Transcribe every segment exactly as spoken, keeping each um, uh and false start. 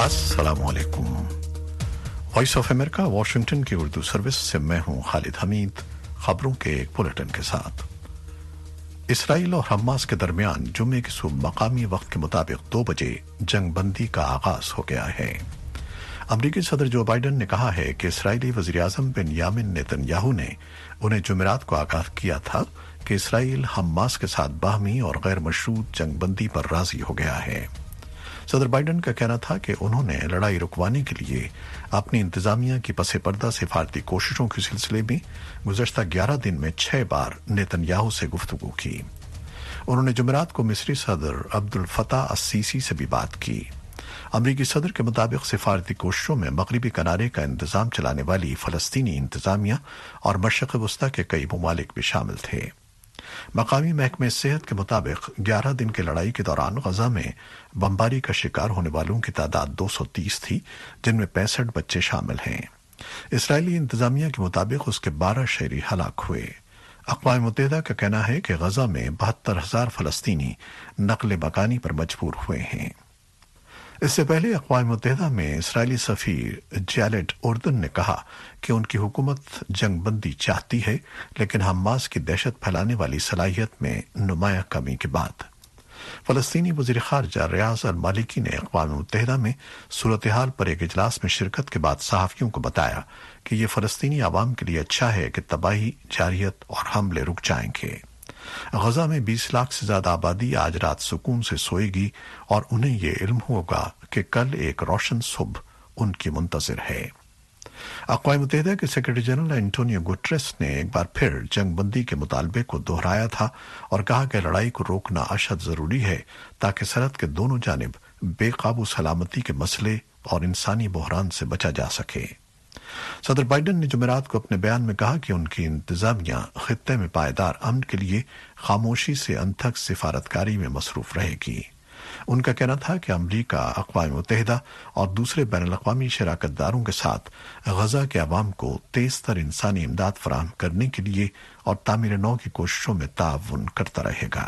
अस्सलामु अलैकुम। Voice of America Washington की उर्दू सर्विस से मैं हूं खालिद हमीद। खबरों के एक बुलेटिन के साथ। इसराइल और हमास के दरमियान जुम्मे की सुबह मकामी वक्त के मुताबिक दो बजे जंग बंदी का आगाज हो गया है। अमरीकी सदर जो बाइडन ने कहा है कि इसराइली वज़ीर-ए-आज़म बेंयामिन नेतन्याहू ने उन्हें जुमेरात को आगाह किया था कि इसराइल हमास के साथ बाहमी और गैर मशरूत जंग बंदी पर राजी हो गया है। सदर बाइडन का कहना था कि उन्होंने लड़ाई रुकवाने के लिए अपनी इंतजामिया की पसे पर्दा सिफारती कोशिशों के सिलसिले में गुज़श्ता ग्यारह दिन में छह बार नेतन्याहू से गुफ्तगू की। उन्होंने जुमेरात को मिस्री सदर अब्दुल फताह अस-सीसी से भी बात की। अमरीकी सदर के मुताबिक सिफारती कोशिशों में मगरबी किनारे का इंतजाम चलाने वाली फलस्तीनी इंतजामिया और मशरक़ वस्ता के कई ममालिक भी शामिल थे। मकामी महकमे सेहत के मुताबिक ग्यारह दिन की लड़ाई के दौरान गजा में बमबारी का शिकार होने वालों की तादाद दो सौ तीस थी, जिनमें पैंसठ बच्चे शामिल हैं। इसराइली इंतजामिया के मुताबिक उसके बारह शहरी हलाक हुए। अक़वाम मुत्तहिदा का कहना है कि गजा में बहत्तर हजार फलस्तीनी नकल मकानी पर मजबूर हुए हैं। इससे पहले अक़वाम मुत्तहिदा में इसराइली सफ़ीर जैलेड उर्दन ने कहा कि उनकी हुकूमत जंग बंदी चाहती है, लेकिन हमास की दहशत फैलाने वाली सलाहियत में नुमाया कमी के बाद। फलस्तीनी वज़ीर ख़ारजा रियाज़ अल मालिकी ने अक़वाम मुत्तहिदा में सूरत हाल पर एक इजलास में शिरकत के बाद सहाफ़ियों को बताया कि ये फलस्तीनी आवाम के लिए अच्छा है कि तबाही, जारियत और हमले रुक जाएंगे। गजा में बीस लाख से ज्यादा आबादी आज रात सुकून से सोएगी और उन्हें ये इल्म होगा कि कल एक रोशन सुबह उनकी मुंतज़िर है। अक़वाम मुत्तहिदा के सेक्रेटरी जनरल एंटोनियो गुटेरेस ने एक बार फिर जंग बंदी के मुतालबे को दोहराया था और कहा कि लड़ाई को रोकना अशद जरूरी है ताकि सरहद के दोनों जानिब बेकाबू सलामती के मसले और इंसानी बहरान से बचा जा सके। सदर बाइडन ने जुमेरात को अपने बयान में कहा कि उनकी इंतजामिया खित्ते में पायदार अमन के लिए खामोशी से अनथक सिफारतकारी में मसरूफ रहेगी। उनका कहना था कि अमरीका, अक़वाम मुत्तहिदा और दूसरे बैनुल अक़वामी शराकतदारों के साथ गजा के अवाम को तेज तर इंसानी इमदाद फराहम करने के लिए और तामीर नौ की कोशिशों में ताउन करता रहेगा।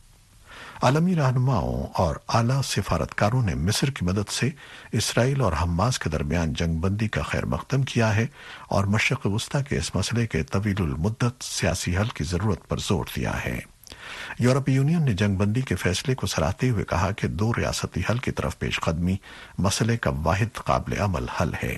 आलमी रहनुमाओं और आला सिफारतकारों ने मिस्र की मदद से इसराइल और हमास के दरमियान जंग बंदी का खैर मकदम किया है और मशरक़ वस्ता के इस मसले के तवीलुल मुद्दत सियासी हल की जरूरत पर जोर दिया है। यूरोपीय यूनियन ने जंग बंदी के फैसले को सराहते हुए कहा कि दो रियासती हल की तरफ पेशकदमी मसले का वाहिद काबिल अमल हल है।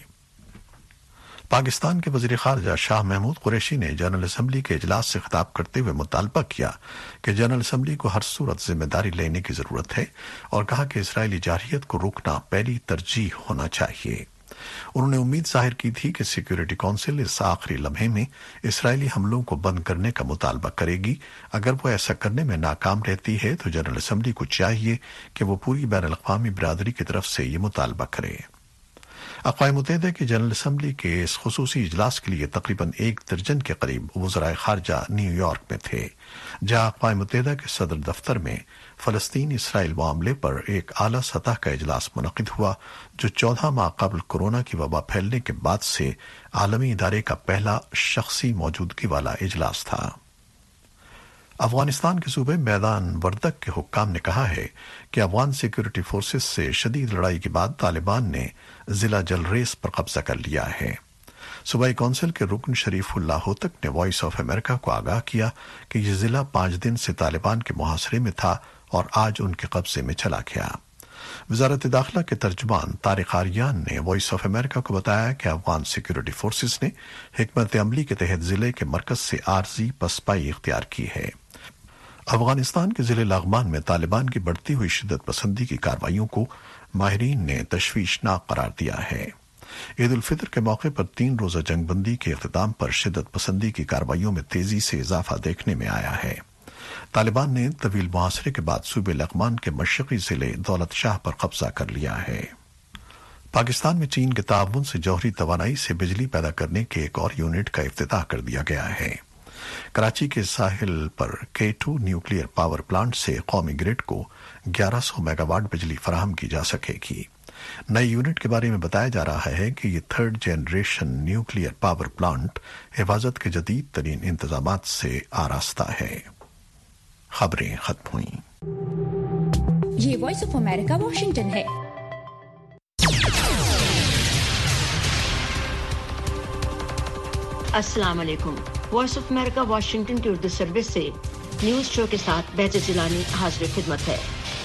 पाकिस्तान के वज़ीर ख़ारजा शाह महमूद कुरैशी ने जनरल असम्बली के इजलास से खिताब करते हुए मुतालबा किया कि जनरल असम्बली को हर सूरत जिम्मेदारी लेने की जरूरत है और कहा कि इसराइली जारहियत को रोकना पहली तरजीह होना चाहिए। उन्होंने उम्मीद जाहिर की थी कि सिक्योरिटी काउंसिल इस आखिरी लम्हे में इसराइली हमलों को बंद करने का मुतालबा करेगी। अगर वो ऐसा करने में नाकाम रहती है तो जनरल असम्बली को चाहिए कि वो पूरी बैनुल अक़वामी बिरादरी की तरफ से ये मुतालबा करे। अक़वाम मुत्तहिदा की जनरल असम्बली के इस खुसूसी इजलास के लिए तकरीबन एक दर्जन के करीब वज़राए ख़ारजा न्यूयॉर्क में थे, जहां अक़वाम मुत्तहिदा के सदर दफ्तर में फलस्तीन इसराइल मामले पर एक आला सतह का इजलास मुनक़िद हुआ, जो चौदह माह कबल कोरोना की वबा फैलने के बाद से आलमी इदारे का पहला शख्सी मौजूदगी वाला इजलास था। अफगानिस्तान के सूबे मैदान वर्दक के हुक्काम ने कहा है कि अफगान सिक्योरिटी फोर्सेस से शदीद लड़ाई के बाद तालिबान ने जिला जलरेस पर कब्जा कर लिया है। सूबाई कौंसिल के रुकन शरीफुल्लाह होतक ने वॉइस ऑफ अमेरिका को आगाह किया कि यह जिला पांच दिन से तालिबान के मुहासरे में था और आज उनके कब्जे में चला गया। वजारत दाखिला के तर्जुमान तारिक आरियान ने वॉइस ऑफ अमेरिका को बताया कि अफगान सिक्योरिटी फोर्सेस ने हिकमत अमली के तहत जिले के मरकज से आरजी पसपाई इख्तियार की है। अफगानिस्तान के जिले लग़मान में तालिबान की बढ़ती हुई शिद्दत पसंदी की कार्रवाइयों को माहिरीन ने तशवीशनाक करार दिया है। ईद उल फितर के मौके पर तीन रोजा जंग बंदी के इख्तिताम पर शिद्दत पसंदी की कार्रवाइयों में तेजी से इजाफा देखने में आया है। तालिबान ने तवील मुहासरे के बाद सूबे लग़मान के मशरक़ी जिले दौलत शाह पर कब्जा कर लिया है। पाकिस्तान में चीन के ताउन से जौहरी तवानाई से बिजली पैदा करने के एक और यूनिट का इफ्तिताह कर दिया गया है। कराची के साहिल पर के टू न्यूक्लियर पावर प्लांट से कौमी ग्रिड को ग्यारह सौ मेगावाट बिजली फराहम की जा सकेगी। नए यूनिट के बारे में बताया जा रहा है कि ये third generation nuclear power plant हिफाजत के जदीद तरीन इंतजामात से आरास्ता है। खबरें खत्म हुई। ये वॉइस ऑफ अमेरिका वाशिंगटन है। अस्सलाम वालेकुम। वॉइस ऑफ अमेरिका वाशिंगटन की उर्दू सर्विस से न्यूज़ शो के साथ बेहतर जिलानी हाजिर खिदमत है।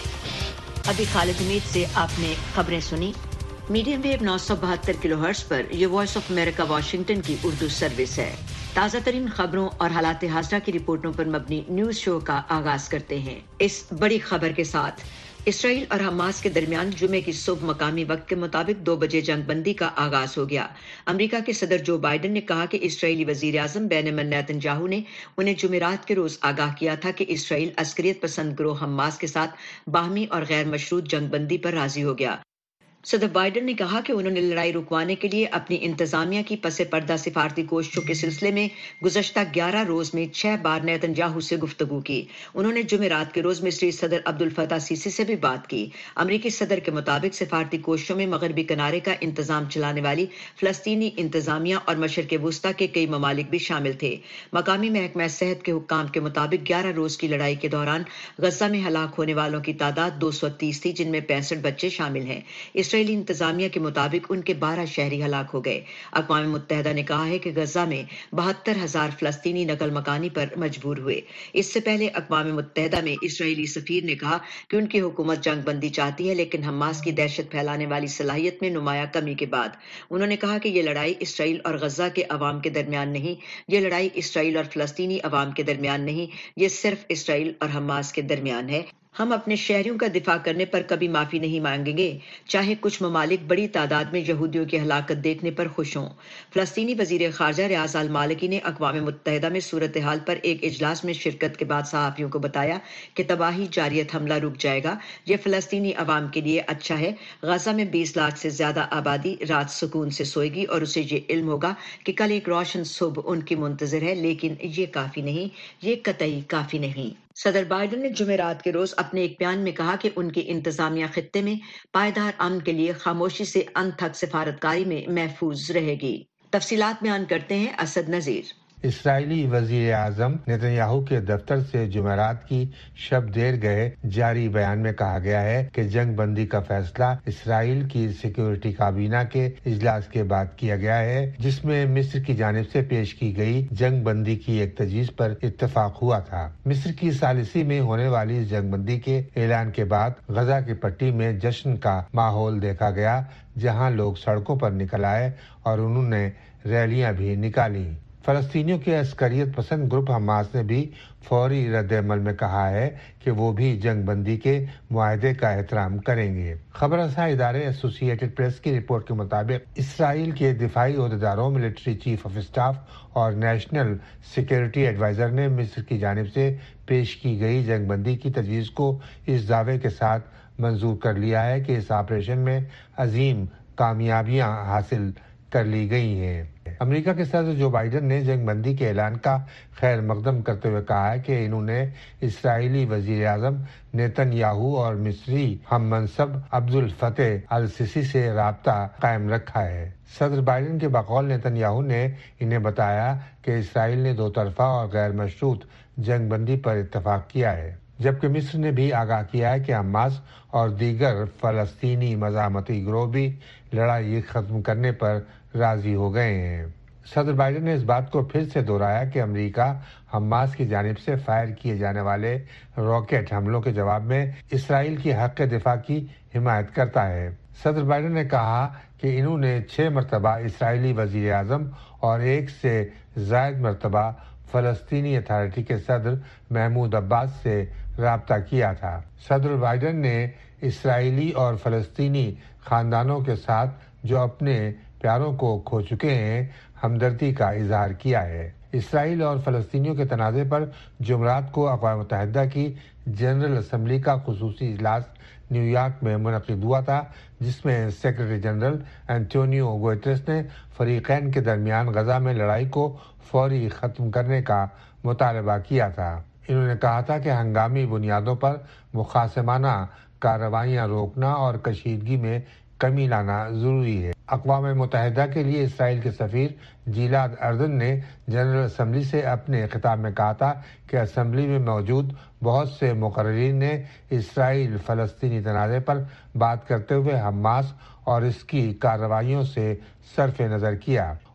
अभी खालिद हमीद से आपने खबरें सुनी। मीडियम वेव नौ सौ बहत्तर किलो हर्ट्ज पर यह वॉइस ऑफ अमेरिका वाशिंगटन की उर्दू सर्विस है। ताज़ा तरीन खबरों और हालात हाज़रा की रिपोर्टों पर मबनी न्यूज़ शो का आगाज करते हैं। इस बड़ी खबर के साथ इसराइल और हमास के दरमियान जुमे की सुबह मकामी वक्त के मुताबिक दो बजे जंगबंदी का आगाज हो गया। अमेरिका के सदर जो बाइडन ने कहा कि इसराइली वजीर आजम बेंजामिन नेतन्याहू ने उन्हें जुमेरात के रोज आगाह किया था कि इसराइल अस्करियत पसंद गिरोह हमास के साथ बाहमी और गैर मशरूत जंगबंदी पर राजी हो गया। सदर बाइडन ने कहा कि उन्होंने लड़ाई रुकवाने के लिए अपनी इंतजामिया की पसे पर्दा सिफारती कोशिशों के सिलसिले में गुज़श्ता ग्यारह रोज में छह बार नेतन्याहू से गुफ्तगू की। उन्होंने जुमेरात के रोज मिस्री सदर अब्दुल फताह सीसी से भी बात की। अमरीकी सदर के मुताबिक सिफारती कोशिशों में मगरबी किनारे का इंतजाम चलाने वाली फलस्तीनी इंतजामिया और मशरक़ वुस्ता के कई ममालिक भी शामिल थे। मकामी महकमा सेहत के हुक्काम के मुताबिक ग्यारह रोज की लड़ाई के दौरान गजा में हलाक होने वालों की तादाद दो सौ तीस थी, जिनमें पैंसठ बच्चे शामिल हैं। इसराइली इंतजामिया के मुताबिक उनके बारह शहरी हलाक हो गए। अक़वाम मुत्तहिदा ने कहा है कि गजा में बहत्तर हजार फलस्तीनी नकल मकानी पर मजबूर हुए। इससे पहले अक़वाम मुत्तहिदा में इसराइली सफीर ने कहा कि उनकी हुकूमत जंग बंदी चाहती है, लेकिन हमास की दहशत फैलाने वाली सलाहियत में नुमाया कमी के बाद उन्होंने कहा कि यह लड़ाई इसराइल और गजा के अवाम के दरमियान नहीं, यह लड़ाई इसराइल और फलस्तीनी अवाम के दरमियान नहीं, यह सिर्फ इसराइल और हमास के दरमियान है। हम अपने शहरियों का दिफा करने पर कभी माफी नहीं मांगेंगे, चाहे कुछ ममालिक बड़ी तादाद में यहूदियों की हलाकत देखने पर खुश हों। फलस्तीनी वजीर खारजा रियाज अल मालिकी ने अक़वाम मुत्तहिदा में सूरत हाल पर एक इजलास में शिरकत के बाद सहाफ़ियों को बताया कि तबाही जारियत हमला रुक जाएगा। यह फलस्तीनी अवाम के लिए अच्छा है। गजा में बीस लाख से ज्यादा आबादी रात सुकून से सोएगी और उसे ये इल्म होगा कि कल एक रोशन सुबह उनकी मुंतज़िर है, लेकिन ये काफी नहीं, ये कतई काफी नहीं। सदर बाइडन ने जुमेरात के रोज अपने एक बयान में कहा कि उनकी इंतजामिया खित्ते में पायदार अमन के लिए खामोशी से अंत तक सिफारतकारी में महफूज रहेगी। तफसीलात बयान करते हैं असद नजीर। इसराइली वजीर आजम नेतन्याहू के दफ्तर से जुमेरात की शब देर गए जारी बयान में कहा गया है कि जंग बंदी का फैसला इसराइल की सिक्योरिटी काबीना के इजलास के बाद किया गया है, जिसमें मिस्र की जानिब से पेश की गई जंग बंदी की एक तजवीज पर इत्तेफाक हुआ था। मिस्र की सालिसी में होने वाली इस जंग बंदी के ऐलान के बाद गजा की पट्टी में जश्न का माहौल देखा गया, जहाँ लोग सड़कों पर निकल आए और उन्होंने रैलियां भी निकाली। फलस्तीनियों के अस्करियत पसंद ग्रुप हमास ने भी फौरी रद्द-ए-अमल में कहा है कि वो भी जंग बंदी के मुआहदे का एहतराम करेंगे। खबर रसा इदारे एसोसिएटेड प्रेस की रिपोर्ट के मुताबिक इसराइल के दिफाई ओहदेदारों, मिलिट्री चीफ ऑफ स्टाफ और नेशनल सिक्योरिटी एडवाइजर ने मिस्र की जानिब से पेश की गई जंग बंदी की तजवीज़ को इस दावे के साथ मंजूर कर लिया है कि इस ऑपरेशन में अजीम कामयाबियां हासिल कर ली गई हैं। अमेरिका के सदर जो बाइडन ने जंग बंदी के ऐलान का खैर मकदम करते हुए कहा है कि इन्होंने इसराइली वजीर आजम नेतन्याहू और मिस्री हम मनसब अब्दुल फतेह अल सीसी से राब्ता कायम रखा है। सदर बाइडन के बकौल नेतन्याहू ने इन्हें बताया कि इसराइल ने दो तरफा और गैर मशरूत जंग बंदी पर इत्तफाक किया है, जबकि मिस्र ने भी आगाह किया है कि हमास और दीगर फलस्तीनी मज़ाहमती गिरोह भी लड़ाई खत्म करने पर राजी हो गए हैं। सदर बाइडन ने इस बात को फिर से दोहराया कि अमेरिका हमास की जानिब से फायर किए जाने वाले रॉकेट हमलों के जवाब में इसराइल की हक दिफा की हिमायत करता है। सदर बाइडन ने कहा कि इन्होंने छह मरतबा इसराइली वजीर आजम और एक से जायद मरतबा फलस्तीनी अथॉरिटी के सदर महमूद अब्बास से राब्ता किया था। सदर बाइडन ने इसराइली और फलस्तीनी खानदानों के साथ जो अपने प्यारों को खो चुके हैं हमदर्दी का इजहार किया है। इसराइल और फलस्तीनियों के तनाज़े पर जुमरात को अक़वाम मुत्तहिदा की जनरल असम्बली का खुसूसी इजलास न्यूयॉर्क में मुनक़िद हुआ था, जिसमें सेक्रेटरी जनरल एंटोनियो गुतेरेस ने फरीक़ैन के दरमियान गजा में लड़ाई को फौरी ख़त्म करने का मुतालबा किया था। इन्होंने कहा था कि हंगामी बुनियादों पर मुखासमाना कार्रवाइयाँ रोकना और कशीदगी में कमी लाना जरूरी है। अक़वाम मुत्तहिदा के लिए इसराइल के सफ़ीर जिलाद अर्दन ने जनरल असम्बली से अपने खिताब में कहा था कि असम्बली में मौजूद बहुत से मुक़र्रिरीन ने इसराइल फ़लस्तीनी तनाज़े पर बात करते हुए हमास और इसकी कार्रवाइयों से सरफ़ नज़र किया।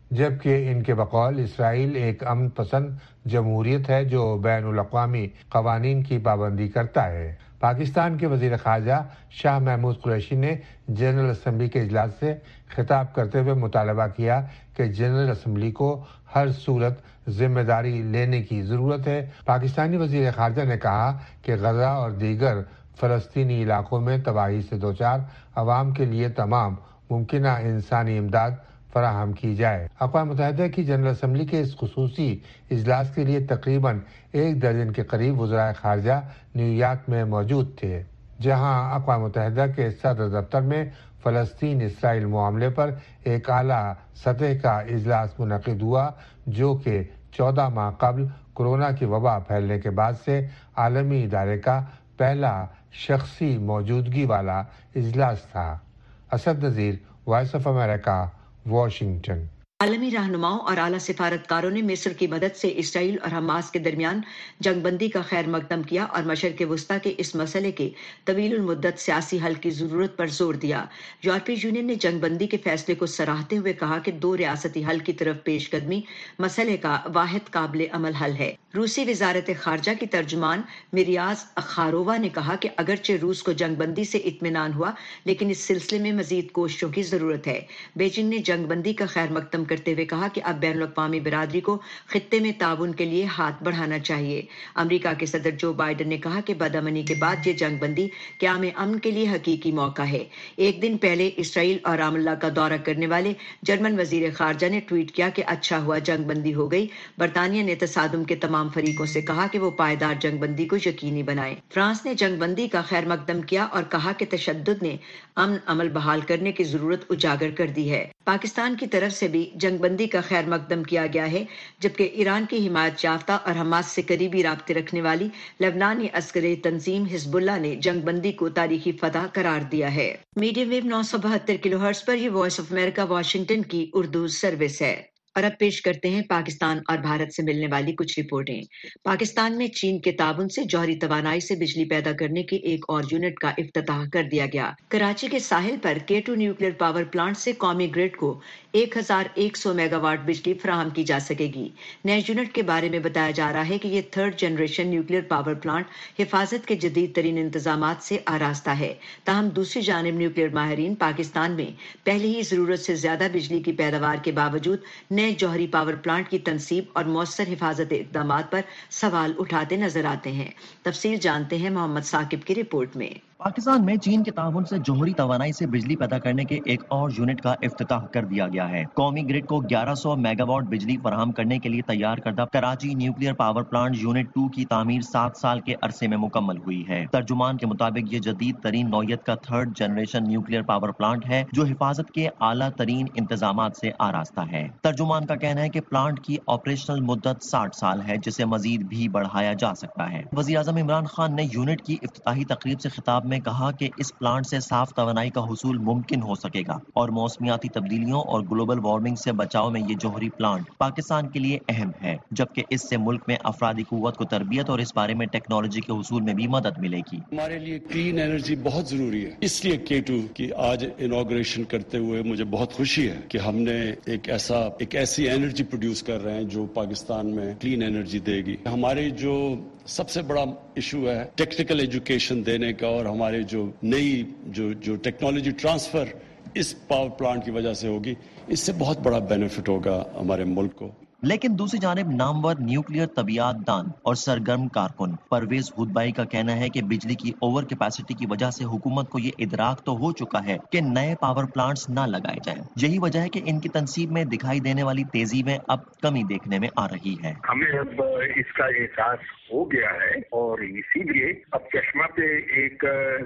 جبکہ ان کے بقول اسرائیل ایک امن پسند جمہوریت ہے جو بین الاقوامی قوانین کی پابندی کرتا ہے۔ پاکستان کے وزیر خارجہ شاہ محمود قریشی نے جنرل اسمبلی کے اجلاس سے خطاب کرتے ہوئے مطالبہ کیا کہ جنرل اسمبلی کو ہر صورت ذمہ داری لینے کی ضرورت ہے۔ پاکستانی وزیر خارجہ نے کہا کہ غزہ اور دیگر فلسطینی علاقوں میں تباہی سے دوچار عوام کے لیے تمام ممکنہ انسانی امداد فراہم کی جائے۔ اقوام متحدہ کی جنرل اسمبلی کے اس خصوصی اجلاس کے لیے تقریباً ایک درجن کے قریب وزرائے خارجہ نیو یارک میں موجود تھے، جہاں اقوام متحدہ کے صدر دفتر میں فلسطین اسرائیل معاملے پر ایک اعلیٰ سطح کا اجلاس منعقد ہوا، جو کہ چودہ ماہ قبل کورونا کی وبا پھیلنے کے بعد سے عالمی ادارے کا پہلا شخصی موجودگی والا اجلاس تھا۔ Asad Nazir, Voice of America, Washington. عالمی رہنماؤں اور اعلیٰ سفارتکاروں نے مصر کی مدد سے اسرائیل اور حماس کے درمیان جنگ بندی کا خیر مقدم کیا اور مشرق وسطیٰ کے اس مسئلے کے طویل المدت سیاسی حل کی ضرورت پر زور دیا۔ یورپی یونین نے جنگ بندی کے فیصلے کو سراہتے ہوئے کہا کہ دو ریاستی حل کی طرف پیش قدمی مسئلے کا واحد قابل عمل حل ہے۔ روسی وزارت خارجہ کی ترجمان میریاز اخارووا نے کہا کہ اگرچہ روس کو جنگ بندی سے اطمینان ہوا لیکن اس سلسلے میں مزید کوششوں کی ضرورت ہے۔ بیجنگ نے جنگ بندی کا خیر مقدم کرتے ہوئے کہا کہ اب بین الاقوامی برادری کو خطے میں تعاون کے لیے ہاتھ بڑھانا چاہیے۔ امریکہ کے صدر جو بائیڈن نے کہا کہ بدامنی کے بعد یہ جنگ بندی قیام امن کے لیے حقیقی موقع ہے۔ ایک دن پہلے اسرائیل اور رام اللہ کا دورہ کرنے والے جرمن وزیر خارجہ نے ٹویٹ کیا کہ اچھا ہوا جنگ بندی ہو گئی۔ برطانیہ نے تصادم کے تمام فریقوں سے کہا کہ وہ پائیدار جنگ بندی کو یقینی بنائیں۔ فرانس نے جنگ بندی کا خیر مقدم کیا اور کہا کہ تشدد نے امن عمل بحال کرنے کی ضرورت اجاگر کر دی ہے۔ پاکستان کی طرف سے بھی جنگ بندی کا خیر مقدم کیا گیا ہے، جبکہ ایران کی حمایت یافتہ اور حماس سے قریبی رابطے رکھنے والی لبنانی عسکری تنظیم حزب اللہ نے جنگ بندی کو تاریخی فتح قرار دیا ہے۔ میڈیم ویو نو سو بہتر کلو ہرٹز پر یہ وائس آف امریکہ واشنگٹن کی اردو سروس ہے۔ اور اب پیش کرتے ہیں پاکستان اور بھارت سے ملنے والی کچھ رپورٹیں۔ پاکستان میں چین کے تعاون سے جوہری توانائی سے بجلی پیدا کرنے کے ایک اور یونٹ کا افتتاح کر دیا گیا۔ کراچی کے ساحل پر کے ٹو نیوکلیئر پاور پلانٹ سے قومی گرڈ کو ایک ہزار ایک سو میگا واٹ بجلی فراہم کی جا سکے گی۔ نئے یونٹ کے بارے میں بتایا جا رہا ہے کہ یہ third generation nuclear power plant حفاظت کے جدید ترین انتظامات سے آراستہ ہے۔ تاہم دوسری جانب نیوکلیئر ماہرین پاکستان میں پہلے ہی ضرورت سے زیادہ بجلی کی پیداوار کے باوجود نئے جوہری پاور پلانٹ کی تنصیب اور مؤثر حفاظت اقدامات پر سوال اٹھاتے نظر آتے ہیں۔ تفصیل جانتے ہیں محمد ثاقب کی رپورٹ میں۔ پاکستان میں چین کے تعاون سے جوہری توانائی سے بجلی پیدا کرنے کے ایک اور یونٹ کا افتتاح کر دیا گیا ہے۔ قومی گرڈ کو گیارہ سو میگا واٹ بجلی فراہم کرنے کے لیے تیار کردہ Karachi nuclear power plant unit two کی تعمیر سات سال کے عرصے میں مکمل ہوئی ہے۔ ترجمان کے مطابق یہ جدید ترین نوعیت کا third generation nuclear power plant ہے جو حفاظت کے اعلیٰ ترین انتظامات سے آراستہ ہے۔ ترجمان کا کہنا ہے کہ پلانٹ کی آپریشنل مدت ساٹھ سال ہے، جسے مزید بھی بڑھایا جا سکتا ہے۔ وزیر اعظم عمران خان نے یونٹ کی افتتاحی تقریب سے خطاب میں کہا کہ اس پلانٹ سے صاف توانائی کا حصول ممکن ہو سکے گا اور موسمیاتی تبدیلیوں اور گلوبل وارمنگ سے بچاؤ میں یہ جوہری پلانٹ پاکستان کے لیے اہم ہے، جبکہ اس سے ملک میں افرادی قوت کو تربیت اور اس بارے میں ٹیکنالوجی کے حصول میں بھی مدد ملے گی۔ ہمارے لیے کلین انرجی بہت ضروری ہے، اس لیے کے ٹو کی آج انوگریشن کرتے ہوئے مجھے بہت خوشی ہے کہ ہم نے ایک ایسا ایک ایسی انرجی پروڈیوس کر رہے ہیں جو پاکستان میں کلین انرجی دے گی۔ ہمارے جو سب سے بڑا ایشو ہے ٹیکنیکل ایجوکیشن دینے کا، اور ہمارے جو نئی جو جو ٹیکنالوجی ٹرانسفر اس پاور پلانٹ کی وجہ سے ہوگی، اس سے بہت بڑا بینیفٹ ہوگا ہمارے ملک کو۔ لیکن دوسری جانب نامور نیوکلیئر طبیعیات دان اور سرگرم کارکن پرویز ہودبائی کا کہنا ہے کہ بجلی کی اوور کیپیسٹی کی وجہ سے حکومت کو یہ ادراک تو ہو چکا ہے کہ نئے پاور پلانٹس نہ لگائے جائیں۔ یہی وجہ ہے کہ ان کی تنصیب میں دکھائی دینے والی تیزی میں اب کمی دیکھنے میں آ رہی ہے۔ ہمیں اب اس کا احساس ہو گیا ہے اور اسی لیے اب چشمہ پہ ایک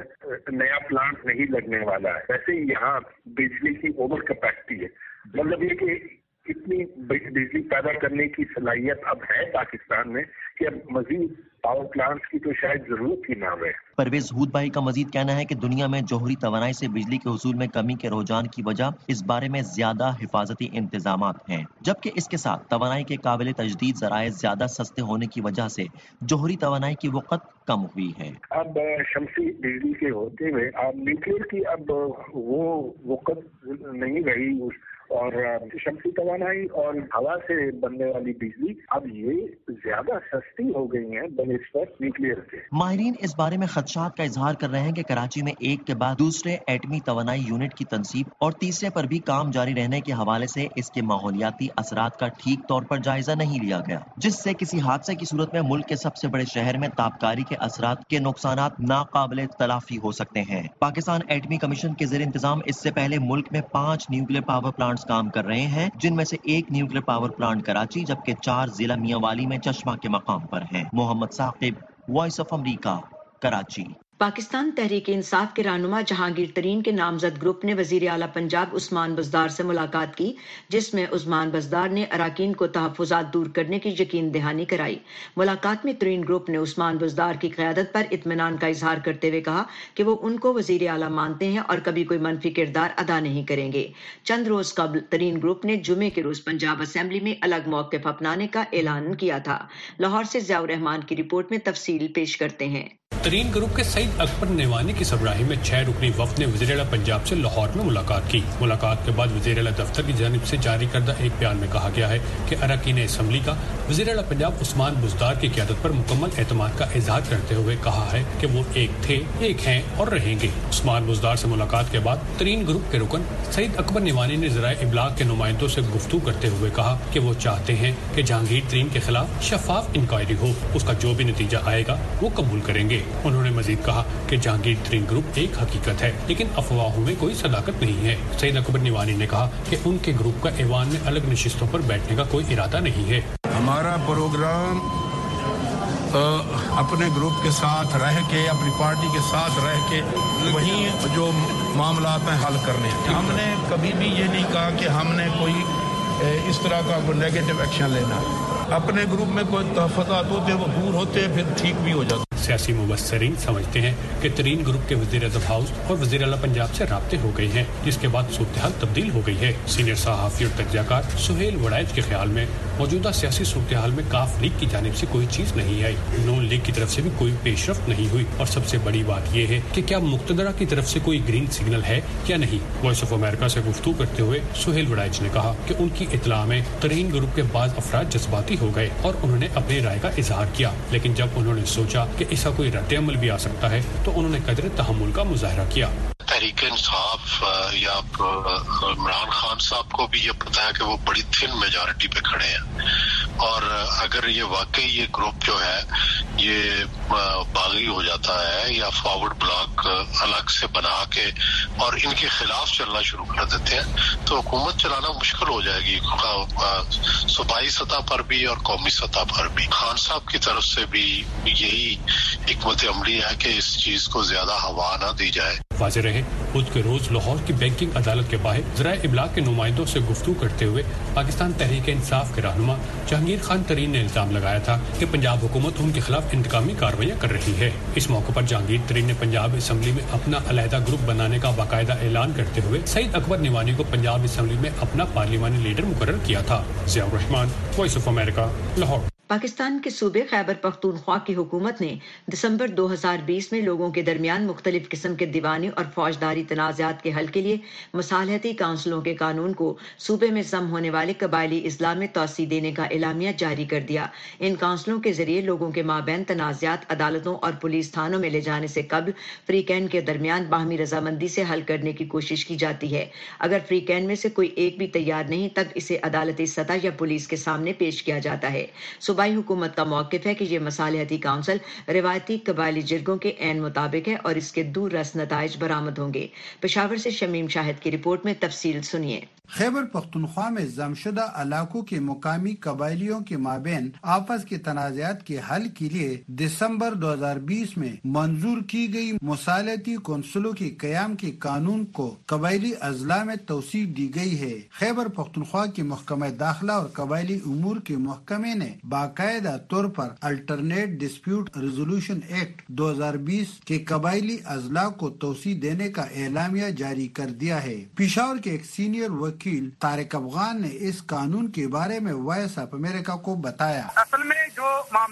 نیا پلانٹ نہیں لگنے والا ہے۔ ویسے یہاں بجلی کی اوور کیپیسٹی ہے، مطلب یہ کہ اتنی بجلی پیدا کرنے کی صلاحیت اب ہے پاکستان میں کہ اب مزید پاور پلانٹس کی تو شاید ضرورت ہی نہ رہے۔ پرویز ہودبائی کا مزید کہنا ہے کہ دنیا میں جوہری توانائی سے بجلی کے حصول میں کمی کے رجحان کی وجہ اس بارے میں زیادہ حفاظتی انتظامات ہیں، جبکہ اس کے ساتھ توانائی کے قابل تجدید ذرائع زیادہ سستے ہونے کی وجہ سے جوہری توانائی کی وقت کم ہوئی ہے۔ اب شمسی بجلی کے ہوتے ہوئے اب نیوکلیئر کی اب وہ وقت نہیں رہی، اور شمسی توانائی اور ہوا سے بننے والی بجلی اب یہ زیادہ سستی ہو گئی ہیں بنسبت نیوکلیئر کے۔ ماہرین اس بارے میں خدشات کا اظہار کر رہے ہیں کہ کراچی میں ایک کے بعد دوسرے ایٹمی توانائی یونٹ کی تنصیب اور تیسرے پر بھی کام جاری رہنے کے حوالے سے اس کے ماحولیاتی اثرات کا ٹھیک طور پر جائزہ نہیں لیا گیا، جس سے کسی حادثے کی صورت میں ملک کے سب سے بڑے شہر میں تابکاری کے اثرات کے نقصانات ناقابل تلافی ہو سکتے ہیں۔ پاکستان ایٹمی کمیشن کے زیر انتظام اس سے پہلے ملک میں پانچ نیوکلیر پاور پلانٹس کام کر رہے ہیں، جن میں سے ایک نیوکلیر پاور پلانٹ کراچی جبکہ چار ضلع میاں والی میں چشمہ کے مقام پر ہیں۔ Muhammad Saqib, Voice of America, Karachi. Pakistan Tehreek Insaf کے رہنما جہانگیر ترین کے نامزد گروپ نے وزیر اعلیٰ پنجاب عثمان بزدار سے ملاقات کی، جس میں عثمان بزدار نے اراکین کو تحفظات دور کرنے کی یقین دہانی کرائی۔ ملاقات میں ترین گروپ نے عثمان بزدار کی قیادت پر اطمینان کا اظہار کرتے ہوئے کہا کہ وہ ان کو وزیر اعلیٰ مانتے ہیں اور کبھی کوئی منفی کردار ادا نہیں کریں گے۔ چند روز قبل ترین گروپ نے جمعے کے روز پنجاب اسمبلی میں الگ موقف اپنانے کا اعلان کیا تھا۔ لاہور سے ضیاء الرحمان کی رپورٹ میں تفصیل پیش کرتے ہیں۔ ترین گروپ کے سعید اکبر نیوانی کی سربراہی میں چھ رکنی وفد نے وزیر اعلیٰ پنجاب سے لاہور میں ملاقات کی۔ ملاقات کے بعد وزیر اعلیٰ دفتر کی جانب سے جاری کردہ ایک بیان میں کہا گیا ہے کہ اراکین اسمبلی کا وزیر اعلیٰ پنجاب عثمان بزدار کی قیادت پر مکمل اعتماد کا اظہار کرتے ہوئے کہا ہے کہ وہ ایک تھے، ایک ہیں اور رہیں گے۔ عثمان بزدار سے ملاقات کے بعد ترین گروپ کے رکن سعید اکبر نیوانی نے ذرائع ابلاغ کے نمائندوں سے گفتگو کرتے ہوئے کہا کہ وہ چاہتے ہیں کہ جہانگیر ترین کے خلاف شفاف انکوائری ہو، اس کا جو بھی نتیجہ آئے گا وہ قبول کریں گے۔ انہوں نے مزید کہا کہ جہانگیر ترین گروپ ایک حقیقت ہے لیکن افواہوں میں کوئی صداقت نہیں ہے۔ سعید اکبر نیوانی نے کہا کہ ان کے گروپ کا ایوان میں الگ نشستوں پر بیٹھنے کا کوئی ارادہ نہیں ہے۔ ہمارا پروگرام اپنے گروپ کے ساتھ رہ کے، اپنی پارٹی کے ساتھ رہ کے وہیں جو معاملات ہیں حل کرنے ہیں۔ ہم نے کبھی بھی یہ نہیں کہا کہ ہم نے کوئی اس طرح کا کوئی نیگیٹو ایکشن لینا۔ اپنے گروپ میں کوئی تحفظات ہوتے وہ دور ہوتے پھر ٹھیک بھی ہو جاتے۔ سیاسی مبصرین سمجھتے ہیں کہ ترین گروپ کے وزیر اعظم ہاؤس اور وزیر اعلیٰ پنجاب سے رابطے ہو گئے ہیں، جس کے بعد صورتحال تبدیل ہو گئی ہے۔ سینئر صحافی اور تجزیہ کار سہیل وڑائچ کے خیال میں موجودہ سیاسی صورتحال میں کاف لیگ کی جانب سے کوئی چیز نہیں آئی، نون لیگ کی طرف سے بھی کوئی پیش رفت نہیں ہوئی، اور سب سے بڑی بات یہ ہے کہ کیا مقتدرہ کی طرف سے کوئی گرین سگنل ہے یا نہیں۔ وائس آف امریکہ سے گفتگو کرتے ہوئے سہیل وڑائچ نے کہا کہ ان کی اطلاع میں ترین گروپ کے بعض افراد جذباتی ہو گئے اور انہوں نے اپنی رائے کا اظہار کیا، لیکن جب انہوں نے سوچا کہ اس کا کوئی رد عمل بھی آ سکتا ہے تو انہوں نے قدر تحمل کا مظاہرہ کیا۔ تحریک انصاف یا عمران خان صاحب کو بھی یہ پتا ہے کہ وہ بڑی تھن میجارٹی پہ کھڑے ہیں، اور اگر یہ واقعی یہ گروپ جو ہے یہ باغی ہو جاتا ہے یا فارورڈ بلاک الگ سے بنا کے اور ان کے خلاف چلنا شروع کر دیتے ہیں تو حکومت چلانا مشکل ہو جائے گی، صوبائی سطح پر بھی اور قومی سطح پر بھی۔ خان صاحب کی طرف سے بھی یہی حکمت عملی ہے کہ اس چیز کو زیادہ ہوا نہ دی جائے۔ واضح رہے بدھ کے روز لاہور کی بینکنگ عدالت کے باہر ذرائع ابلاغ کے نمائندوں سے گفتگو کرتے ہوئے پاکستان تحریک انصاف کے رہنما جہانگیر خان ترین نے الزام لگایا تھا کہ پنجاب حکومت ان کے خلاف انتقامی کارروائیاں کر رہی ہے۔ اس موقع پر جہانگیر ترین نے پنجاب اسمبلی میں اپنا علیحدہ گروپ بنانے کا باقاعدہ اعلان کرتے ہوئے سعید اکبر نیوانی کو پنجاب اسمبلی میں اپنا پارلیمانی لیڈر مقرر کیا تھا۔ Zia ur-Rahman, Voice of America, Lahore. Pakistan کے صوبے خیبر پختونخوا کی حکومت نے دسمبر دو ہزار بیس میں لوگوں کے درمیان مختلف قسم کے دیوانی اور فوجداری تنازعات کے حل کے لیے مصالحتی کونسلوں کے قانون کو صوبے میں ضم ہونے والے قبائلی اضلاع میں توسیع دینے کا اعلامیہ جاری کر دیا۔ ان کونسلوں کے ذریعے لوگوں کے مابین تنازعات عدالتوں اور پولیس تھانوں میں لے جانے سے قبل فریقین کے درمیان باہمی رضامندی سے حل کرنے کی کوشش کی جاتی ہے۔ اگر فریقین میں سے کوئی ایک بھی تیار نہیں تب اسے عدالتی سطح یا پولیس کے سامنے پیش کیا جاتا ہے۔ صوبائی حکومت کا موقف ہے کہ یہ مصالحتی کونسل روایتی قبائلی جرگوں کے عین مطابق ہے اور اس کے دور رس نتائج برآمد ہوں گے۔ پشاور سے شمیم شاہد کی رپورٹ میں تفصیل سنیے۔ خیبر پختونخوا میں ضم شدہ علاقوں کے مقامی قبائلیوں کے مابین آپس کے تنازعات کے حل کے لیے دسمبر دو ہزار بیس میں منظور کی گئی مصالحتی کونسلوں کے قیام کے قانون کو قبائلی اضلاع میں توسیع دی گئی ہے۔ خیبر پختونخوا کے محکمہ داخلہ اور قبائلی امور کے محکمے نے باقاعدہ طور پر الٹرنیٹ ڈسپیوٹ ریزولوشن ایکٹ دو ہزار بیس کے قبائلی اضلاع کو توسیع دینے کا اعلامیہ جاری کر دیا ہے۔ پشاور کے ایک سینئر وکیل طارق افغان نے اس قانون کے بارے میں وائس آف امریکہ کو بتایا۔ اصل میں جو معاملات ہوتے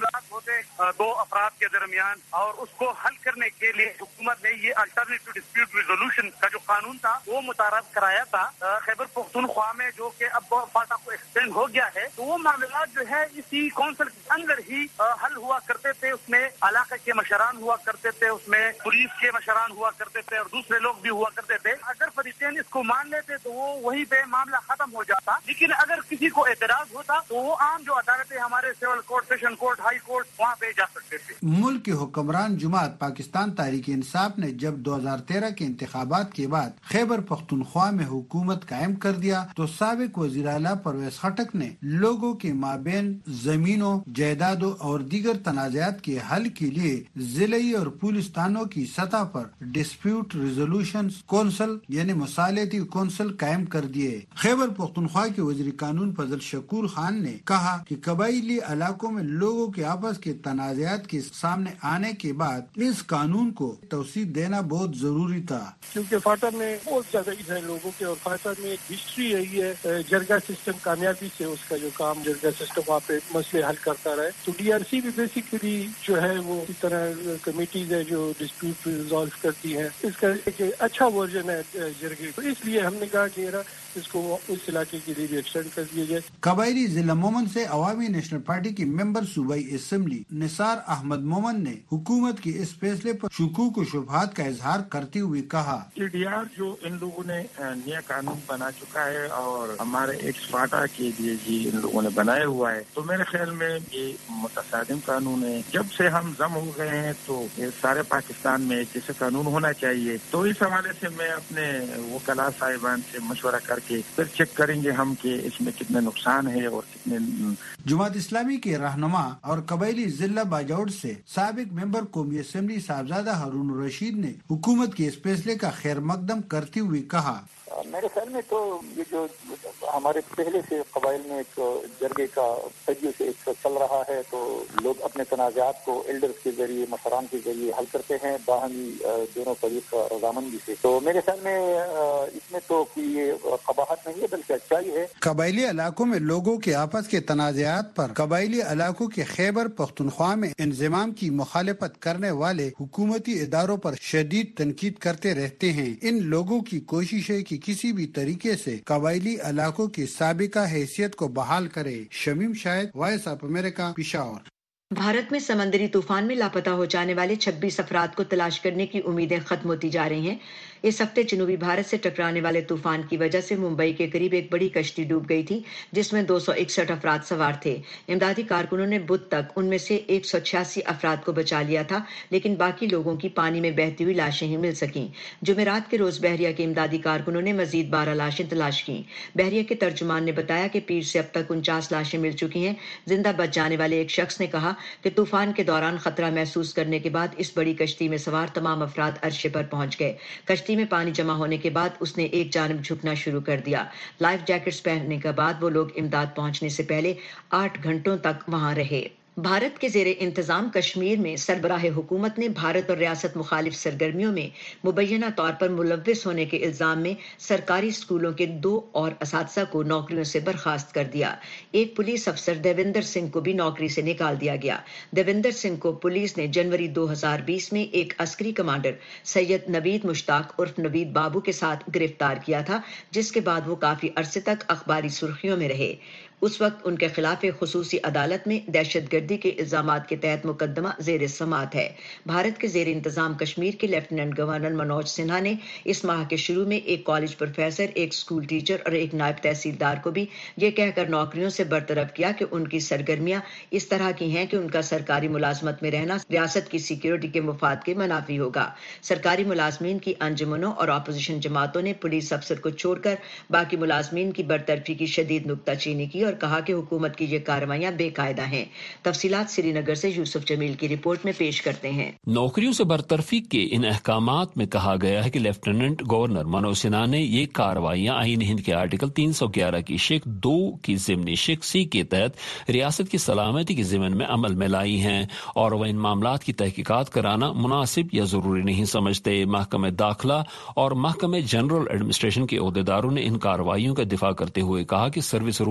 تھے دو افراد کے درمیان، اور اس کو حل کرنے کے لیے حکومت نے یہ الٹرنیٹو ڈسپیوٹ ریزولوشن کا جو قانون تھا وہ متعارف کرایا تھا خیبر پختونخوا میں، جو کہ اب فاٹا کو ایکسٹینڈ ہو گیا ہے. تو وہ معاملات جو ہے اسی کونسل کے اندر ہی حل ہوا کرتے تھے. اس میں علاقے کے مشران ہوا کرتے تھے، اس میں پولیس کے مشران ہوا کرتے تھے، اور دوسرے لوگ بھی ہوا کرتے تھے. اگر فریقین اس کو مان لیتے تو وہ وہیں پہ معاملہ ختم ہو جاتا، لیکن اگر کسی کو اعتراض ہوتا تو وہ عام جو عدالتیں ہمارے civil court, session court, high court, وہاں پہ جا سکتے تھے. ملک کی حکمران جماعت پاکستان تحریک انصاف نے جب دو ہزار تیرہ کے انتخابات کے بعد خیبر پختونخوا میں حکومت قائم کر دیا تو سابق وزیر اعلیٰ پرویز خٹک نے لوگوں کے مابین زمینوں، جائیدادوں اور دیگر تنازعات کے حل کے لیے ضلعی اور پولیس تھانوں کی سطح پر ڈسپیوٹ ریزولوشن کونسل یعنی مصالحتی کونسل قائم کر دیے. خیبر پختونخوا کے وزیر قانون فضل شکور خان نے کہا کہ قبائلی علاقوں میں لوگوں کے آپس کے تنازعات کے سامنے آنے کے بعد اس قانون کو توسیع دینا بہت ضروری تھا، کیونکہ فاٹا میں بہت زیادہ ہے لوگوں کے، اور فاٹا میں ایک ہسٹری رہی ہے جرگہ سسٹم کامیابی سے، اس کا جو کام جرگہ سسٹم وہاں پہ مسئلے حل کرتا رہے. تو ڈی آر سی بھی بیسیکلی جو ہے وہ اسی طرح کمیٹیز ہے جو ڈسپیوٹ ریزالو کرتی ہیں. اس کا ایک اچھا ورژن ہے جرگے، تو اس لیے ہم نے کہا کہ اس کو اس علاقے کے لیے بھی ایکسٹینڈ کر دیا جائے. قبائلی ضلع مومن سے عوامی نیشنل پارٹی کی ممبر صوبائی اسمبلی نثار احمد مومن نے حکومت کے اس فیصلے پر شکوک و شبہات کا اظہار کرتے ہوئے کہا کہ ڈی آر جو ان لوگوں نے نیا قانون بنا چکا ہے اور ہمارے ایکس فاٹا کے لیے جی ان لوگوں نے بنایا ہوا ہے، تو میرے خیال میں یہ متصادم قانون ہے. جب سے ہم ضم ہو گئے ہیں تو سارے پاکستان میں ایک جیسا قانون ہونا چاہیے. تو اس حوالے سے میں اپنے وکلاء صاحبان سے مشورہ کر کے پھر چیک کریں گے ہم کہ اس میں کتنے نقصان ہے اور کتنے. جماعت اسلامی کے رہنما اور قبائلی ضلع باجوڑ سے سابق ممبر قومی اسمبلی صاحبزادہ ہارون رشید نے حکومت کے اس فیصلے کا خیر مقدم کرتے ہوئے کہا میرے خیال میں تو یہ جو ہمارے پہلے سے قبائل میں ایک جرگے کا صدیوں سے ایک چل رہا ہے، تو لوگ اپنے تنازعات کو ایلڈرز کے ذریعے، مشران کے ذریعے حل کرتے ہیں باہمی دونوں فریق رضامندی سے. تو میرے خیال میں اس میں تو کوئی قباحت نہیں ہے بلکہ اچھائی ہے. قبائلی علاقوں میں لوگوں کے آپس کے تنازعات پر قبائلی علاقوں کے خیبر پختونخوا میں انضمام کی مخالفت کرنے والے حکومتی اداروں پر شدید تنقید کرتے رہتے ہیں. ان لوگوں کی کوشش ہے کہ کسی بھی طریقے سے قبائلی علاقوں کی سابقہ حیثیت کو بحال کرے. Shamim Shahid, Voice of America, Peshawar. Bharat میں سمندری طوفان میں لاپتہ ہو جانے والے چھبیس افراد کو تلاش کرنے کی امیدیں ختم ہوتی جا رہی ہیں. اس ہفتے جنوبی بھارت سے ٹکرانے والے طوفان کی وجہ سے ممبئی کے قریب ایک بڑی کشتی ڈوب گئی تھی جس میں دو سو اکسٹھ افراد سوار تھے. امدادی کارکنوں نے بدھ تک ان میں سے ایک سو چھیاسی افراد کو بچا لیا تھا، لیکن باقی لوگوں کی پانی میں بہتی ہوئی لاشیں ہی مل سکیں. جمعرات کے روز بحریہ کے امدادی کارکنوں نے مزید بارہ لاشیں تلاش کیں. بحریہ کے ترجمان نے بتایا کہ پیر سے اب تک انچاس لاشیں مل چکی ہیں. زندہ بچ جانے والے ایک شخص نے کہا کہ طوفان کے دوران خطرہ محسوس کرنے کے بعد اس بڑی کشتی میں سوار تمام افراد عرشے پر پہنچ گئے. کشتی میں پانی جمع ہونے کے بعد اس نے ایک جانب جھکنا شروع کر دیا. لائف جیکٹس پہننے کے بعد وہ لوگ امداد پہنچنے سے پہلے آٹھ گھنٹوں تک وہاں رہے. بھارت کے زیر انتظام کشمیر میں سربراہ حکومت نے بھارت اور ریاست مخالف سرگرمیوں میں مبینہ طور پر ملوث ہونے کے الزام میں سرکاری اسکولوں کے دو اور اساتذہ کو نوکریوں سے برخاست کر دیا. ایک پولیس افسر دیویندر سنگھ کو بھی نوکری سے نکال دیا گیا. دیویندر سنگھ کو پولیس نے جنوری دو ہزار بیس میں ایک عسکری کمانڈر سید نوید مشتاق عرف نوید بابو کے ساتھ گرفتار کیا تھا، جس کے بعد وہ کافی عرصے تک اخباری سرخیوں میں رہے. اس وقت ان کے خلاف خصوصی عدالت میں دہشت گردی کے الزامات کے تحت مقدمہ زیر سماعت ہے. بھارت کے زیر انتظام کشمیر کے لیفٹیننٹ گورنر منوج سنہا نے اس ماہ کے شروع میں ایک کالج پروفیسر، ایک اسکول ٹیچر اور ایک نائب تحصیلدار کو بھی یہ کہہ کر نوکریوں سے برطرف کیا کہ ان کی سرگرمیاں اس طرح کی ہیں کہ ان کا سرکاری ملازمت میں رہنا ریاست کی سیکیورٹی کے مفاد کے منافی ہوگا. سرکاری ملازمین کی انجمنوں اور اپوزیشن جماعتوں نے پولیس افسر کو چھوڑ کر باقی ملازمین کی برطرفی کی شدید نکتہ چینی کی اور کہا کہ حکومت کی یہ کارروائیاں بے قاعدہ ہیں. تفصیلات سری نگر سے یوسف جمیل کی رپورٹ میں پیش کرتے ہیں. نوکریوں سے برطرفی کے ان احکامات میں کہا گیا ہے کہ لیفٹیننٹ گورنر منوج سنہا نے یہ کارروائیاں آئین ہند کے آرٹیکل تین سو گیارہ کی شق دو کی ضمنی شق سی کے تحت ریاست کی سلامتی کے ضمن میں عمل میں لائی ہیں اور وہ ان معاملات کی تحقیقات کرانا مناسب یا ضروری نہیں سمجھتے. محکمہ داخلہ اور محکمہ جنرل ایڈمنسٹریشن کے عہدیداروں نے ان کارروائیوں کا دفاع کرتے ہوئے کہا کہ سروس رولز کے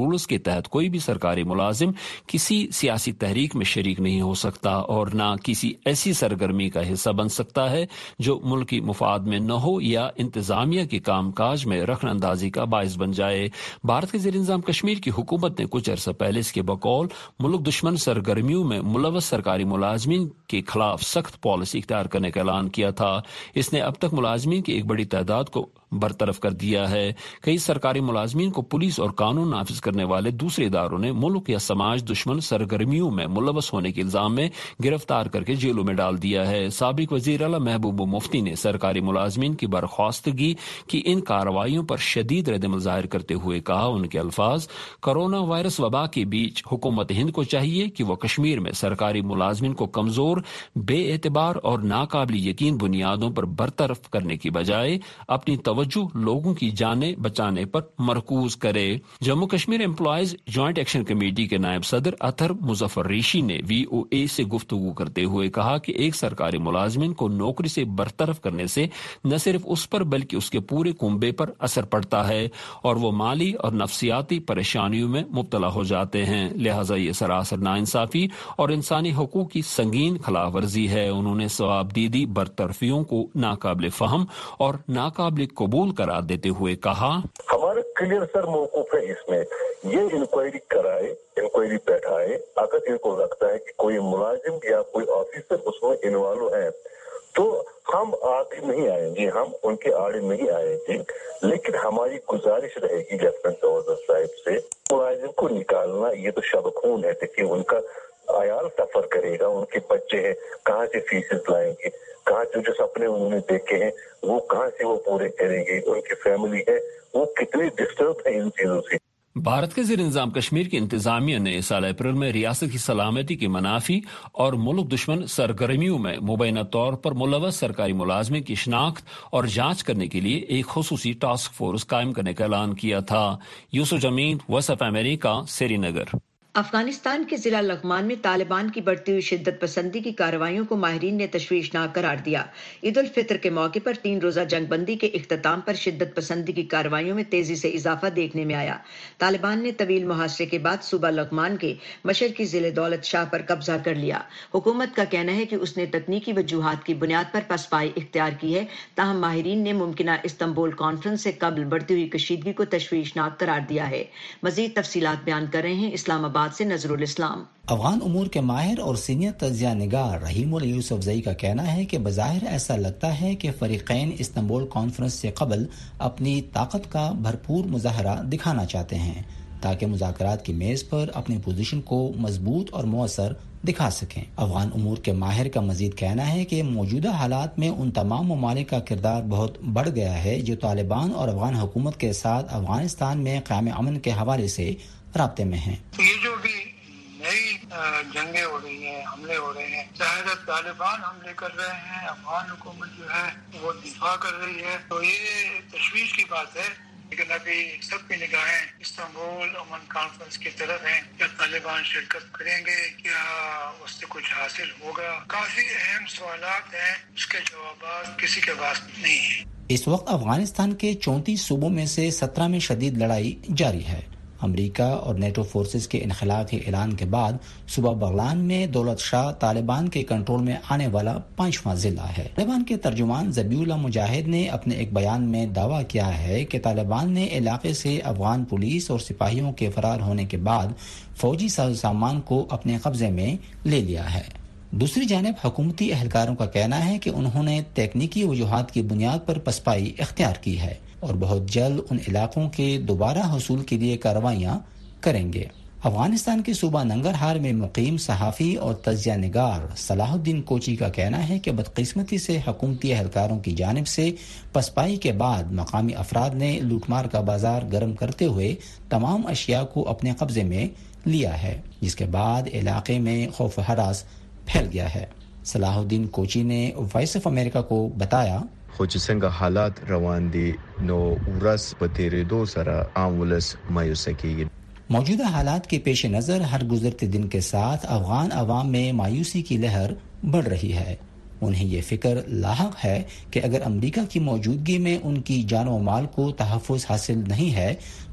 تحت کوئی بھی سرکاری ملازم کسی سیاسی تحریک میں شریک نہیں ہو سکتا اور نہ کسی ایسی سرگرمی کا حصہ بن سکتا ہے جو ملکی مفاد میں نہ ہو یا انتظامیہ کے کام کاج میں رخن اندازی کا باعث بن جائے۔ بھارت کے زیر انتظام کشمیر کی حکومت نے کچھ عرصہ پہلے اس کے بقول ملک دشمن سرگرمیوں میں ملوث سرکاری ملازمین کے خلاف سخت پالیسی اختیار کرنے کا اعلان کیا تھا۔ اس نے اب تک ملازمین کی ایک بڑی تعداد کو برطرف کر دیا ہے۔ کئی سرکاری ملازمین کو پولیس اور قانون نافذ کرنے والے دوسرے اداروں نے ملک یا سماج دشمن سرگرمیوں میں ملوث ہونے کے الزام میں گرفتار کر کے جیلوں میں ڈال دیا ہے۔ سابق وزیر اعلیٰ محبوب مفتی نے سرکاری ملازمین کی برخواستگی کی ان کارروائیوں پر شدید رد عمل ظاہر کرتے ہوئے کہا، ان کے الفاظ، کرونا وائرس وبا کے بیچ حکومت ہند کو چاہیے کہ وہ کشمیر میں سرکاری ملازمین کو کمزور، بے اعتبار اور ناقابل یقین بنیادوں پر برطرف کرنے کی بجائے اپنی توجہ لوگوں کی جانیں بچانے پر مرکوز کرے۔ Jammu Kashmir employees joint action committee کے نائب صدر اطہر مظفر ریشی نے وی او اے سے گفتگو کرتے ہوئے کہا کہ ایک سرکاری ملازمین کو نوکری سے برطرف کرنے سے نہ صرف اس پر بلکہ اس کے پورے کنبے پر اثر پڑتا ہے اور وہ مالی اور نفسیاتی پریشانیوں میں مبتلا ہو جاتے ہیں، لہٰذا یہ سراسر ناانصافی اور انسانی حقوق کی سنگین خلاف ورزی ہے۔ انہوں نے ثوابدیدی برطرفیوں کو ناقابل فہم اور ناقابل قبول قرار دیتے ہوئے کہا، ہمارا کلیئر سر موقف ہے اس میں، یہ انکوائری کرائے، انکوائری بیٹھائے، اگر ان کو لگتا ہے کہ کوئی ملازم یا کوئی آفیسر اس میں انوالو ہے تو ہم آگے نہیں آئیں گے، ہم ان کے آڑے نہیں آئیں گے، لیکن ہماری گزارش رہے گی لیفٹیننٹ گورنر صاحب سے ملازم کو نکالنا یہ تو شب خون ہے، دیکھیے ان کا عیال سفر کرے گا، ان کے بچے ہیں کہاں سے فیسز لائیں گے، کہاں سے جو سپنے انہوں نے دیکھے ہیں وہ کہاں سے وہ پورے کریں گے، ان کی فیملی ہے وہ کتنی ڈسٹرب ہے ان چیزوں سے۔ بھارت کے زیر انتظام کشمیر کی انتظامیہ نے سال اپریل میں ریاست کی سلامتی کے منافی اور ملک دشمن سرگرمیوں میں مبینہ طور پر ملوث سرکاری ملازمین کی شناخت اور جانچ کرنے کے لیے ایک خصوصی ٹاسک فورس قائم کرنے کا اعلان کیا تھا۔ Yusuf Jamid, Voice of America, Srinagar. Afghanistan کے ضلع لغمان میں طالبان کی بڑھتی ہوئی شدت پسندی کی کارروائیوں کو ماہرین نے تشویشناک قرار دیا۔ عید الفطر کے موقع پر تین روزہ جنگ بندی کے اختتام پر شدت پسندی کی کارروائیوں میں تیزی سے اضافہ دیکھنے میں آیا۔ طالبان نے طویل محاصرے کے بعد صوبہ لغمان کے مشرقی ضلع دولت شاہ پر قبضہ کر لیا۔ حکومت کا کہنا ہے کہ اس نے تکنیکی وجوہات کی بنیاد پر پسپائی اختیار کی ہے، تاہم ماہرین نے ممکنہ استنبول کانفرنس سے قبل بڑھتی ہوئی کشیدگی کو تشویشناک قرار دیا ہے۔ مزید تفصیلات بیان کر رہے ہیں اسلام آباد سے نظر الاسلام۔ افغان امور کے ماہر اور سینئر تجزیہ نگار رحیم اليوسف زئی کا کہنا ہے کہ بظاہر ایسا لگتا ہے کہ فریقین استنبول کانفرنس سے قبل اپنی طاقت کا بھرپور مظاہرہ دکھانا چاہتے ہیں تاکہ مذاکرات کی میز پر اپنی پوزیشن کو مضبوط اور مؤثر دکھا سکیں۔ افغان امور کے ماہر کا مزید کہنا ہے کہ موجودہ حالات میں ان تمام ممالک کا کردار بہت بڑھ گیا ہے جو طالبان اور افغان حکومت کے ساتھ افغانستان میں قیام امن کے حوالے سے رابطے میں ہیں۔ یہ جو بھی نئی جنگیں ہو رہی ہیں، حملے ہو رہے ہیں، چاہے طالبان حملے کر رہے ہیں، افغان حکومت جو ہے وہ دفاع کر رہی ہے، تو یہ تشویش کی بات ہے۔ لیکن ابھی سب کی نگاہیں استنبول امن کانفرنس کی طرف ہیں۔ کیا طالبان شرکت کریں گے؟ کیا اس سے کچھ حاصل ہوگا؟ کافی اہم سوالات ہیں، اس کے جوابات کسی کے پاس نہیں ہیں۔ اس وقت افغانستان کے چونتیس صوبوں میں سے سترہ میں شدید لڑائی جاری ہے۔ امریکہ اور نیٹو فورسز کے انخلا کے اعلان کے بعد صوبہ بغلان میں دولت شاہ طالبان کے کنٹرول میں آنے والا پانچواں ضلع ہے۔ طالبان کے ترجمان ذبیح اللہ مجاہد نے اپنے ایک بیان میں دعویٰ کیا ہے کہ طالبان نے علاقے سے افغان پولیس اور سپاہیوں کے فرار ہونے کے بعد فوجی ساز سامان کو اپنے قبضے میں لے لیا ہے۔ دوسری جانب حکومتی اہلکاروں کا کہنا ہے کہ انہوں نے تکنیکی وجوہات کی بنیاد پر پسپائی اختیار کی ہے اور بہت جلد ان علاقوں کے دوبارہ حصول کے لیے کارروائیاں کریں گے۔ افغانستان کے صوبہ ننگرہار میں مقیم صحافی اور تجزیہ نگار صلاح الدین کوچی کا کہنا ہے کہ بدقسمتی سے حکومتی اہلکاروں کی جانب سے پسپائی کے بعد مقامی افراد نے لوٹ مار کا بازار گرم کرتے ہوئے تمام اشیاء کو اپنے قبضے میں لیا ہے، جس کے بعد علاقے میں خوف و ہراس پھیل گیا ہے۔ صلاح الدین کوچی نے وائس آف امریکہ کو بتایا، خو چې څنګه حالات روان دي نو ورځ په تیریدو سره عام ولس مایوسه کیږي۔ موجودہ حالات کے پیش نظر ہر گزرتے دن کے ساتھ افغان عوام میں مایوسی کی لہر بڑھ رہی ہے۔ انہیں یہ فکر لاحق ہے کہ اگر امریکہ کی موجودگی میں ان کی جان و مال کو تحفظ حاصل نہیں ہے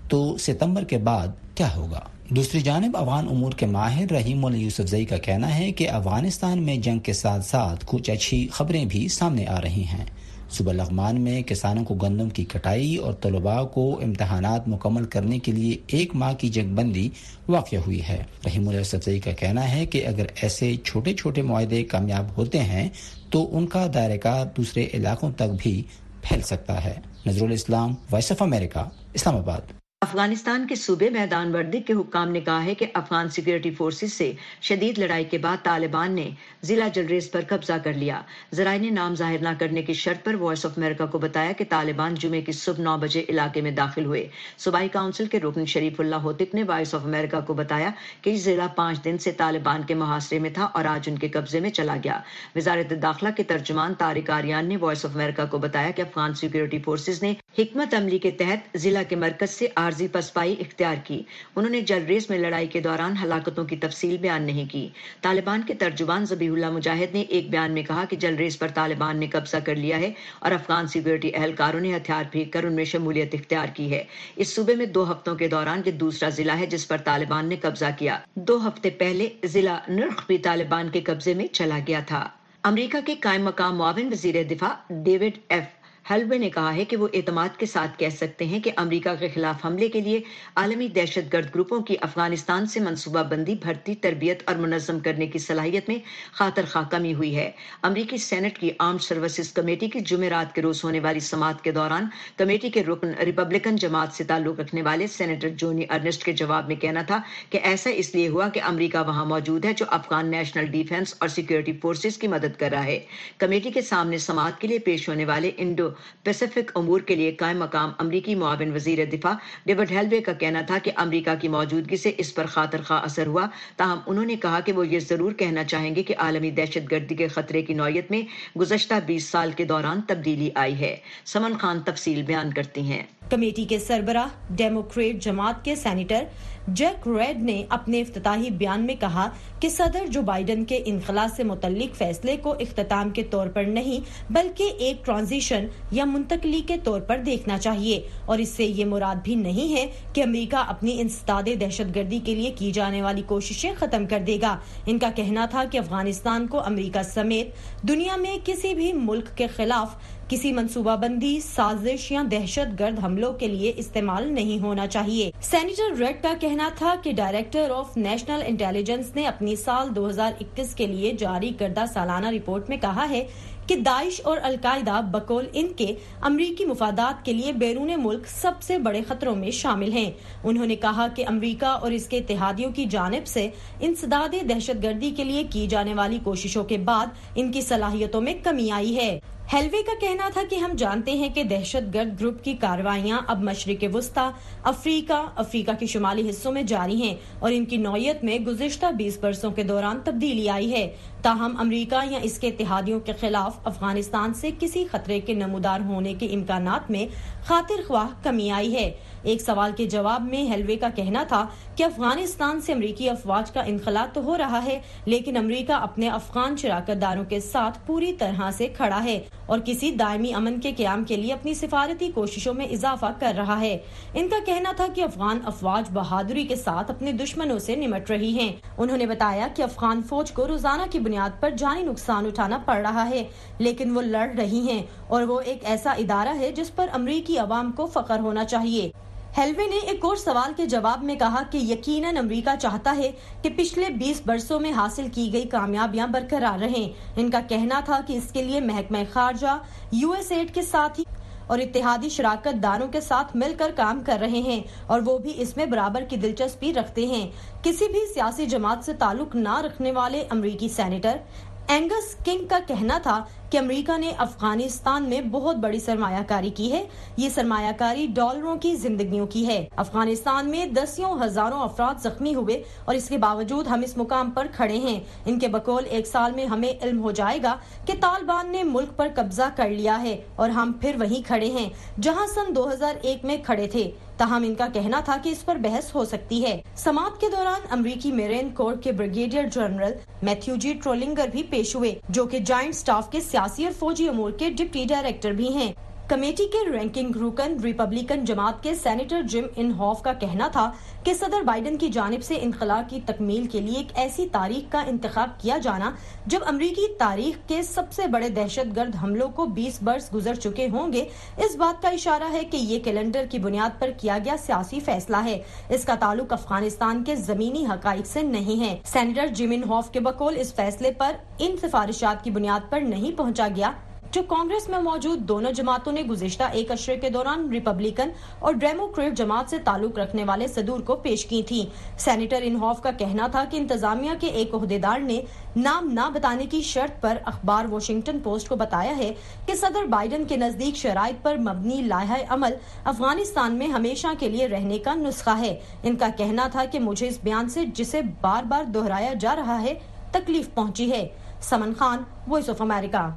تو ستمبر کے بعد کیا ہوگا؟ دوسری جانب افغان امور کے ماہر رحیم اللہ یوسفزئی کا کہنا ہے کہ افغانستان میں جنگ کے ساتھ ساتھ کچھ اچھی خبریں بھی سامنے آ رہی ہیں۔ صوبہ لغمان میں کسانوں کو گندم کی کٹائی اور طلباء کو امتحانات مکمل کرنے کے لیے ایک ماہ کی جنگ بندی واقع ہوئی ہے۔ رحیم اللہ یوسفزئی کا کہنا ہے کہ اگر ایسے چھوٹے چھوٹے معاہدے کامیاب ہوتے ہیں تو ان کا دائرہ کار دوسرے علاقوں تک بھی پھیل سکتا ہے۔ نظر الاسلام، وائس آف امریکہ، اسلام آباد۔ افغانستان کے صوبے میدان وردی کے حکام نے کہا ہے کہ افغان سیکورٹی فورسز سے شدید لڑائی کے بعد طالبان نے ضلع جلریز پر قبضہ کر لیا۔ ذرائع نے نام ظاہر نہ کرنے کی شرط پر وائس آف امریکہ کو بتایا کہ طالبان جمعے کی صبح نو بجے علاقے میں داخل ہوئے۔ صوبائی کونسل کے رکن شریف اللہ ہوتک نے وائس آف امریکہ کو بتایا کہ یہ ضلع پانچ دن سے طالبان کے محاصرے میں تھا اور آج ان کے قبضے میں چلا گیا۔ وزارت داخلہ کے ترجمان طارق آریان نے وائس آف امریکہ کو بتایا کہ افغان سیکورٹی فورسز نے حکمت عملی کے تحت ضلع کے مرکز سے عارضی پسپائی اختیار کی۔ انہوں نے جلریز میں لڑائی کے دوران ہلاکتوں کی تفصیل بیان نہیں کی۔ طالبان کے ترجمان ذبیح اللہ مجاہد نے ایک بیان میں کہا کہ جلریز پر طالبان نے قبضہ کر لیا ہے اور افغان سیکورٹی اہلکاروں نے ہتھیار پھینک کر ان میں شمولیت اختیار کی ہے۔ اس صوبے میں دو ہفتوں کے دوران یہ دوسرا ضلع ہے جس پر طالبان نے قبضہ کیا۔ دو ہفتے پہلے ضلع نرخ بھی طالبان کے قبضے میں چلا گیا تھا۔ امریکہ کے قائم مقام معاون وزیر دفاع ڈیوڈ ایف ہلوے نے کہا ہے کہ وہ اعتماد کے ساتھ کہہ سکتے ہیں کہ امریکہ کے خلاف حملے کے لیے عالمی دہشت گرد گروپوں کی افغانستان سے منصوبہ بندی، بھرتی، تربیت اور منظم کرنے کی صلاحیت میں خاطر خواہ کمی ہوئی ہے۔ امریکی سینٹ کی آرمڈ سروسز کمیٹی کی جمعرات کے روز ہونے والی سماعت کے دوران کمیٹی کے رکن ریپبلکن جماعت سے تعلق رکھنے والے سینیٹر جونی ارنسٹ کے جواب میں کہنا تھا کہ ایسا اس لیے ہوا کہ امریکہ وہاں موجود ہے جو افغان نیشنل ڈیفنس اور سیکورٹی فورسز کی مدد کر رہا ہے۔ کمیٹی کے سامنے سماعت کے لیے پیش ہونے والے انڈو پیسفک امور کے لیے قائم مقام امریکی معاون وزیر دفاع ڈیوڈ ہیلوے کا کہنا تھا کہ امریکہ کی موجودگی سے اس پر خاطر خواہ اثر ہوا، تاہم انہوں نے کہا کہ وہ یہ ضرور کہنا چاہیں گے کہ عالمی دہشت گردی کے خطرے کی نوعیت میں گزشتہ بیس سال کے دوران تبدیلی آئی ہے۔ سمن خان تفصیل بیان کرتی ہیں۔ کمیٹی کے سربراہ ڈیموکریٹ جماعت کے سینیٹر جیک ریڈ نے اپنے افتتاحی بیان میں کہا کہ صدر جو بائیڈن کے انخلاء سے متعلق فیصلے کو اختتام کے طور پر نہیں بلکہ ایک ٹرانزیشن یا منتقلی کے طور پر دیکھنا چاہیے، اور اس سے یہ مراد بھی نہیں ہے کہ امریکہ اپنی انسداد دہشت گردی کے لیے کی جانے والی کوششیں ختم کر دے گا۔ ان کا کہنا تھا کہ افغانستان کو امریکہ سمیت دنیا میں کسی بھی ملک کے خلاف کسی منصوبہ بندی، سازش یا دہشت گرد حملوں کے لیے استعمال نہیں ہونا چاہیے۔ سینیٹر ریڈ کا کہنا تھا کہ ڈائریکٹر آف نیشنل انٹیلیجنس نے اپنی سال دو ہزار اکیس کے لیے جاری کردہ سالانہ رپورٹ میں کہا ہے کہ داعش اور القاعدہ بقول ان کے امریکی مفادات کے لیے بیرون ملک سب سے بڑے خطروں میں شامل ہیں۔ انہوں نے کہا کہ امریکہ اور اس کے اتحادیوں کی جانب سے انسداد دہشت گردی کے لیے کی جانے والی کوششوں کے بعد ان کی صلاحیتوں میں کمی آئی ہے۔ ہیلوے کا کہنا تھا کہ ہم جانتے ہیں کہ دہشت گرد گروپ کی کارروائیاں اب مشرق وسطی، افریقہ، افریقہ کے شمالی حصوں میں جاری ہیں اور ان کی نوعیت میں گزشتہ بیس برسوں کے دوران تبدیلی آئی ہے، تاہم امریکہ یا اس کے اتحادیوں کے خلاف افغانستان سے کسی خطرے کے نمودار ہونے کے امکانات میں خاطر خواہ کمی آئی ہے۔ ایک سوال کے جواب میں ہیلوے کا کہنا تھا کہ افغانستان سے امریکی افواج کا انخلاء تو ہو رہا ہے، لیکن امریکہ اپنے افغان شراکت داروں کے ساتھ پوری طرح سے کھڑا ہے اور کسی دائمی امن کے قیام کے لیے اپنی سفارتی کوششوں میں اضافہ کر رہا ہے۔ ان کا کہنا تھا کہ افغان افواج بہادری کے ساتھ اپنے دشمنوں سے نمٹ رہی ہیں۔ انہوں نے بتایا کہ افغان فوج کو روزانہ کی بنیاد پر جانی نقصان اٹھانا پڑ رہا ہے، لیکن وہ لڑ رہی ہیں اور وہ ایک ایسا ادارہ ہے جس پر امریکی عوام کو فخر ہونا چاہیے۔ ہیلوے نے ایک اور سوال کے جواب میں کہا کہ یقیناً امریکہ چاہتا ہے کہ پچھلے بیس برسوں میں حاصل کی گئی کامیابیاں برقرار رہیں۔ ان کا کہنا تھا کہ اس کے لیے محکمہ خارجہ، یو ایس ایڈ کے ساتھ ہی اور اتحادی شراکت داروں کے ساتھ مل کر کام کر رہے ہیں اور وہ بھی اس میں برابر کی دلچسپی رکھتے ہیں۔ کسی بھی سیاسی جماعت سے تعلق نہ رکھنے والے امریکی سینیٹر اینگس کنگ کا کہنا تھا کہ امریکہ نے افغانستان میں بہت بڑی سرمایہ کاری کی ہے۔ یہ سرمایہ کاری ڈالروں کی زندگیوں کی ہے۔ افغانستان میں دسیوں ہزاروں افراد زخمی ہوئے اور اس کے باوجود ہم اس مقام پر کھڑے ہیں۔ ان کے بقول ایک سال میں ہمیں علم ہو جائے گا کہ طالبان نے ملک پر قبضہ کر لیا ہے اور ہم پھر وہیں کھڑے ہیں جہاں سن دو ہزار ایک میں کھڑے تھے، تاہم ان کا کہنا تھا کہ اس پر بحث ہو سکتی ہے۔ سماعت کے دوران امریکی میرین کورپ کے brigadier general Matthew G Trollinger بھی پیش ہوئے، جو کہ جوائنٹ سٹاف کے سیاسی اور فوجی امور کے ڈپٹی ڈائریکٹر بھی ہیں۔ कमेटी के रैंकिंग रुकन रिपब्लिकन जमात के सेनेटर जिम इनहॉफ का कहना था कि सदर बाइडन की जानिब से इनखला की तकमील के लिए एक ऐसी तारीख का इंतखाब किया जाना जब अमरीकी तारीख के सबसे बड़े दहशतगर्द हमलों को बीस बरस गुजर चुके होंगे, इस बात का इशारा है कि ये कैलेंडर की बुनियाद पर किया गया सियासी फैसला है। इसका ताल्लुक अफगानिस्तान के जमीनी हकाइक से नहीं है। सेनेटर जिम इनहॉफ के बकौल इस फैसले पर इन सिफारिशात की बुनियाद पर नहीं पहुंचा गया जो कांग्रेस में मौजूद दोनों जमातों ने गुज़िश्ता एक अशरे के दौरान रिपब्लिकन और डेमोक्रेट जमात से ताल्लुक रखने वाले सदूर को पेश की थी। सेनेटर इनहॉफ का कहना था कि इंतजामिया के एक ओहदेदार ने नाम ना बताने की शर्त पर अखबार वॉशिंगटन पोस्ट को बताया है कि सदर बाइडन के नजदीक शराइत पर मबनी लाहे अमल अफगानिस्तान में हमेशा के लिए रहने का नुस्खा है। इनका कहना था कि मुझे इस बयान से जिसे बार बार दोहराया जा रहा है तकलीफ पहुंची है। Saman Khan, Voice of America.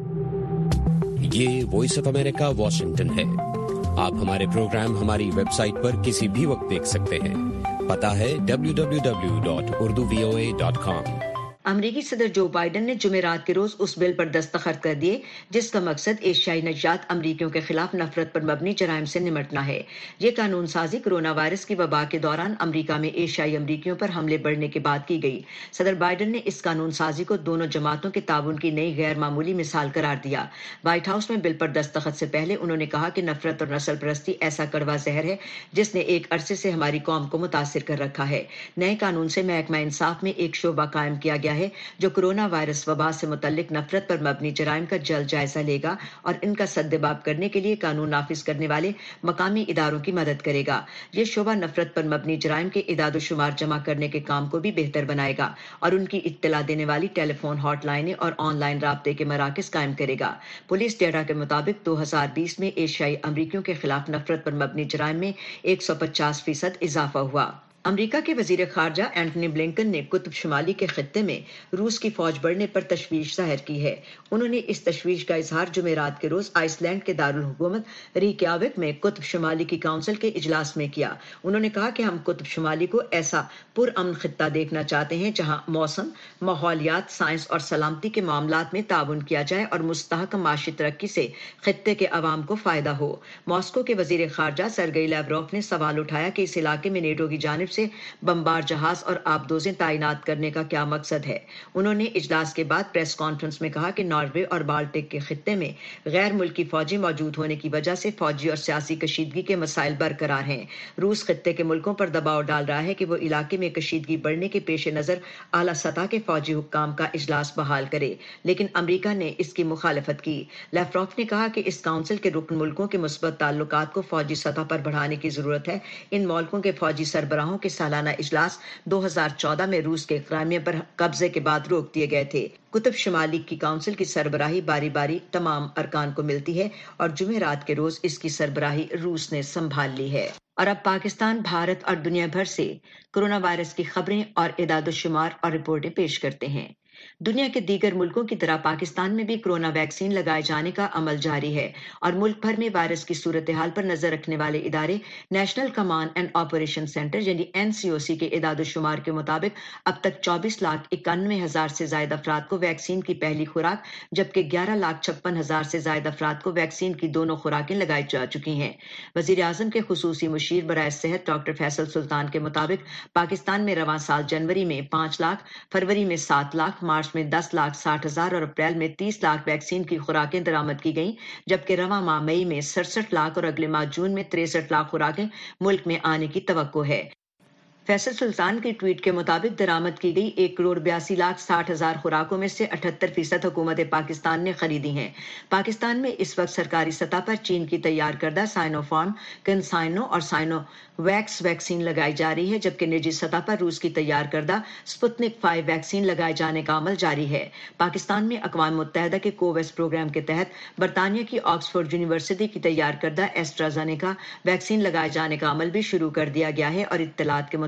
ये वॉइस ऑफ अमेरिका वाशिंगटन है। आप हमारे प्रोग्राम हमारी वेबसाइट पर किसी भी वक्त देख सकते हैं। पता है W W W dot Urdu V O A dot com. अमरीकी सदर जो बाइडन ने जुमेरात के रोज उस बिल पर दस्तखत कर दिए जिसका मकसद एशियाई नजात अमरीकियों के खिलाफ नफरत पर मबनी जराइम से निमटना है। ये कानून साजी कोरोना वायरस की वबा के दौरान अमरीका में एशियाई अमरीकियों पर हमले बढ़ने के बाद की गई। सदर बाइडन ने इस कानून साजी को दोनों जमातों के ताउन की नई गैर मामूली मिसाल करार दिया। व्हाइट हाउस में बिल पर दस्तखत से पहले उन्होंने कहा कि नफरत और नस्ल परस्ती ऐसा कड़वा जहर है जिसने एक अरसे से हमारी कौम को मुतासिर कर रखा है। नए कानून से महकमा इंसाफ में एक शोबा कायम किया गया है जो कोरोना वायरस वबा से मुतल्लिक नफरत पर मबनी जराइम का जल्द जायजा लेगा और इनका सद्देबाब करने के लिए कानून नाफिज करने वाले मकामी इदारों की मदद करेगा। ये शोबा नफरत पर मबनी जराइम के इदाद-ओ-शुमार जमा करने के काम को भी बेहतर बनाएगा और उनकी इत्तला देने वाली टेलीफोन हॉटलाइनें और ऑनलाइन राब्ते के मराकज कायम करेगा। पुलिस डेटा के मुताबिक दो हजार बीस में एशियाई अमरीकियों के खिलाफ नफरत पर मबनी जराइम में एक सौ पचास फीसद इजाफा हुआ। अमरीका के वजीर खारजा एंटनी ब्लिंकन ने कुतुब शुमाली के खित्ते में रूस की फौज बढ़ने पर तशवीश जाहिर की है। उन्होंने इस तशवीश का इजहार जुमेरात के रोज आइसलैंड के दारुल हुकूमत रिक्याविक में कुतुब शुमाली की काउंसिल के इजलास में किया। उन्होंने कहा कि हम कुतुब शुमाली को ऐसा पुरअमन खित्ता देखना चाहते हैं जहां मौसम, माहौलियात, साइंस और सलामती के मामलात में ताउन किया जाए और मुस्तहकम माशी तरक्की से खित्ते के अवाम को फायदा हो। मॉस्को के वजीर खारजा सरगई लैवरोव ने सवाल उठाया कि इस इलाके में नेटो की जानिब से बमबार जहाज और आबदोजें तैनात करने का क्या मकसद है। उन्होंने इजलास के बाद प्रेस कॉन्फ्रेंस में कहा कि नॉर्वे और बाल्टिक के खित्ते में गैर मुल्की फौजी मौजूद होने की वजह से फौजी और सियासी कशीदगी के मसाइल बरकरार हैं। रूस खित्ते के मुल्कों पर दबाव डाल रहा है कि वो इलाके में कशीदगी बढ़ने के पेश नजर आला सतह के फौजी हुक्काम का इजलास बहाल करे, लेकिन अमरीका ने इसकी मुखालफत की। लैवरोव ने कहा कि इस काउंसिल के रुकन मुल्कों के मुस्बत ताल्लुकात को फौजी सतह पर बढ़ाने की जरूरत है। इन मुल्कों के फौजी सरबराहों के सालाना इजलास दो हजार चौदह में रूस के क्राइमिया पर कब्जे के बाद रोक दिए गए थे। कुतुब शुमाली की काउंसिल की सरबराही बारी बारी तमाम अरकान को मिलती है और जुमेरात के रोज इसकी सरबराही रूस ने संभाल ली है। और अब पाकिस्तान, भारत और दुनिया भर से कोरोना वायरस की खबरें और इदाद-ओ-शुमार और रिपोर्टें पेश करते हैं। दुनिया के दीगर मुल्कों की तरह पाकिस्तान में भी कोरोना वैक्सीन लगाए जाने का अमल जारी है और मुल्क भर में वायरस की सूरत हाल पर नजर रखने वाले इदारे national command and operation center यानी एन सी ओ सी के इदाद-ओ-शुमार के मुताबिक अब तक चौबीस लाख इक्यानवे हजार से ज्यादा अफराद को वैक्सीन की पहली खुराक जबकि ग्यारह लाख छप्पन हजार से ज्यादा अफराद को वैक्सीन की दोनों खुराकें लगाई जा चुकी हैं। वजीर आजम के खुसूसी मुशीर बराए सेहत डॉक्टर फैसल सुल्तान के मुताबिक पाकिस्तान में रवां साल जनवरी में पाँच लाख, फरवरी में सात लाख, मार्च में दस लाख साठ हजार और अप्रैल में तीस लाख वैक्सीन की खुराकें दरामद की गईं, जबकि रवां माह मई में सड़सठ लाख और अगले माह जून में तिरसठ लाख खुराकें मुल्क में आने की तवक्को है। फैसल सुल्तान के ट्वीट के मुताबिक दरामद की गई एक करोड़ बयासी लाख साठ हजार खुराकों में से अठहत्तर फीसद हुकूमत पाकिस्तान ने खरीदी हैं। पाकिस्तान में इस वक्त सरकारी सतह पर चीन की तैयार करदा साइनोफार्म, कंसाइनो और साइनो वैक्स वैक्सीन लगाई जा रही है, जबकि निजी सतह पर रूस की तैयार करदा स्पुतनिक फाइव वैक्सीन लगाए जाने का अमल जारी है। पाकिस्तान में अक़वाम मुत्तहिदा के कोवैक्स प्रोग्राम के तहत बरतानिया की ऑक्सफोर्ड यूनिवर्सिटी की तैयार करदा एस्ट्राज़ेनेका वैक्सीन लगाए जाने का अमल भी शुरू कर दिया गया है और इत्तलात के मुताबिक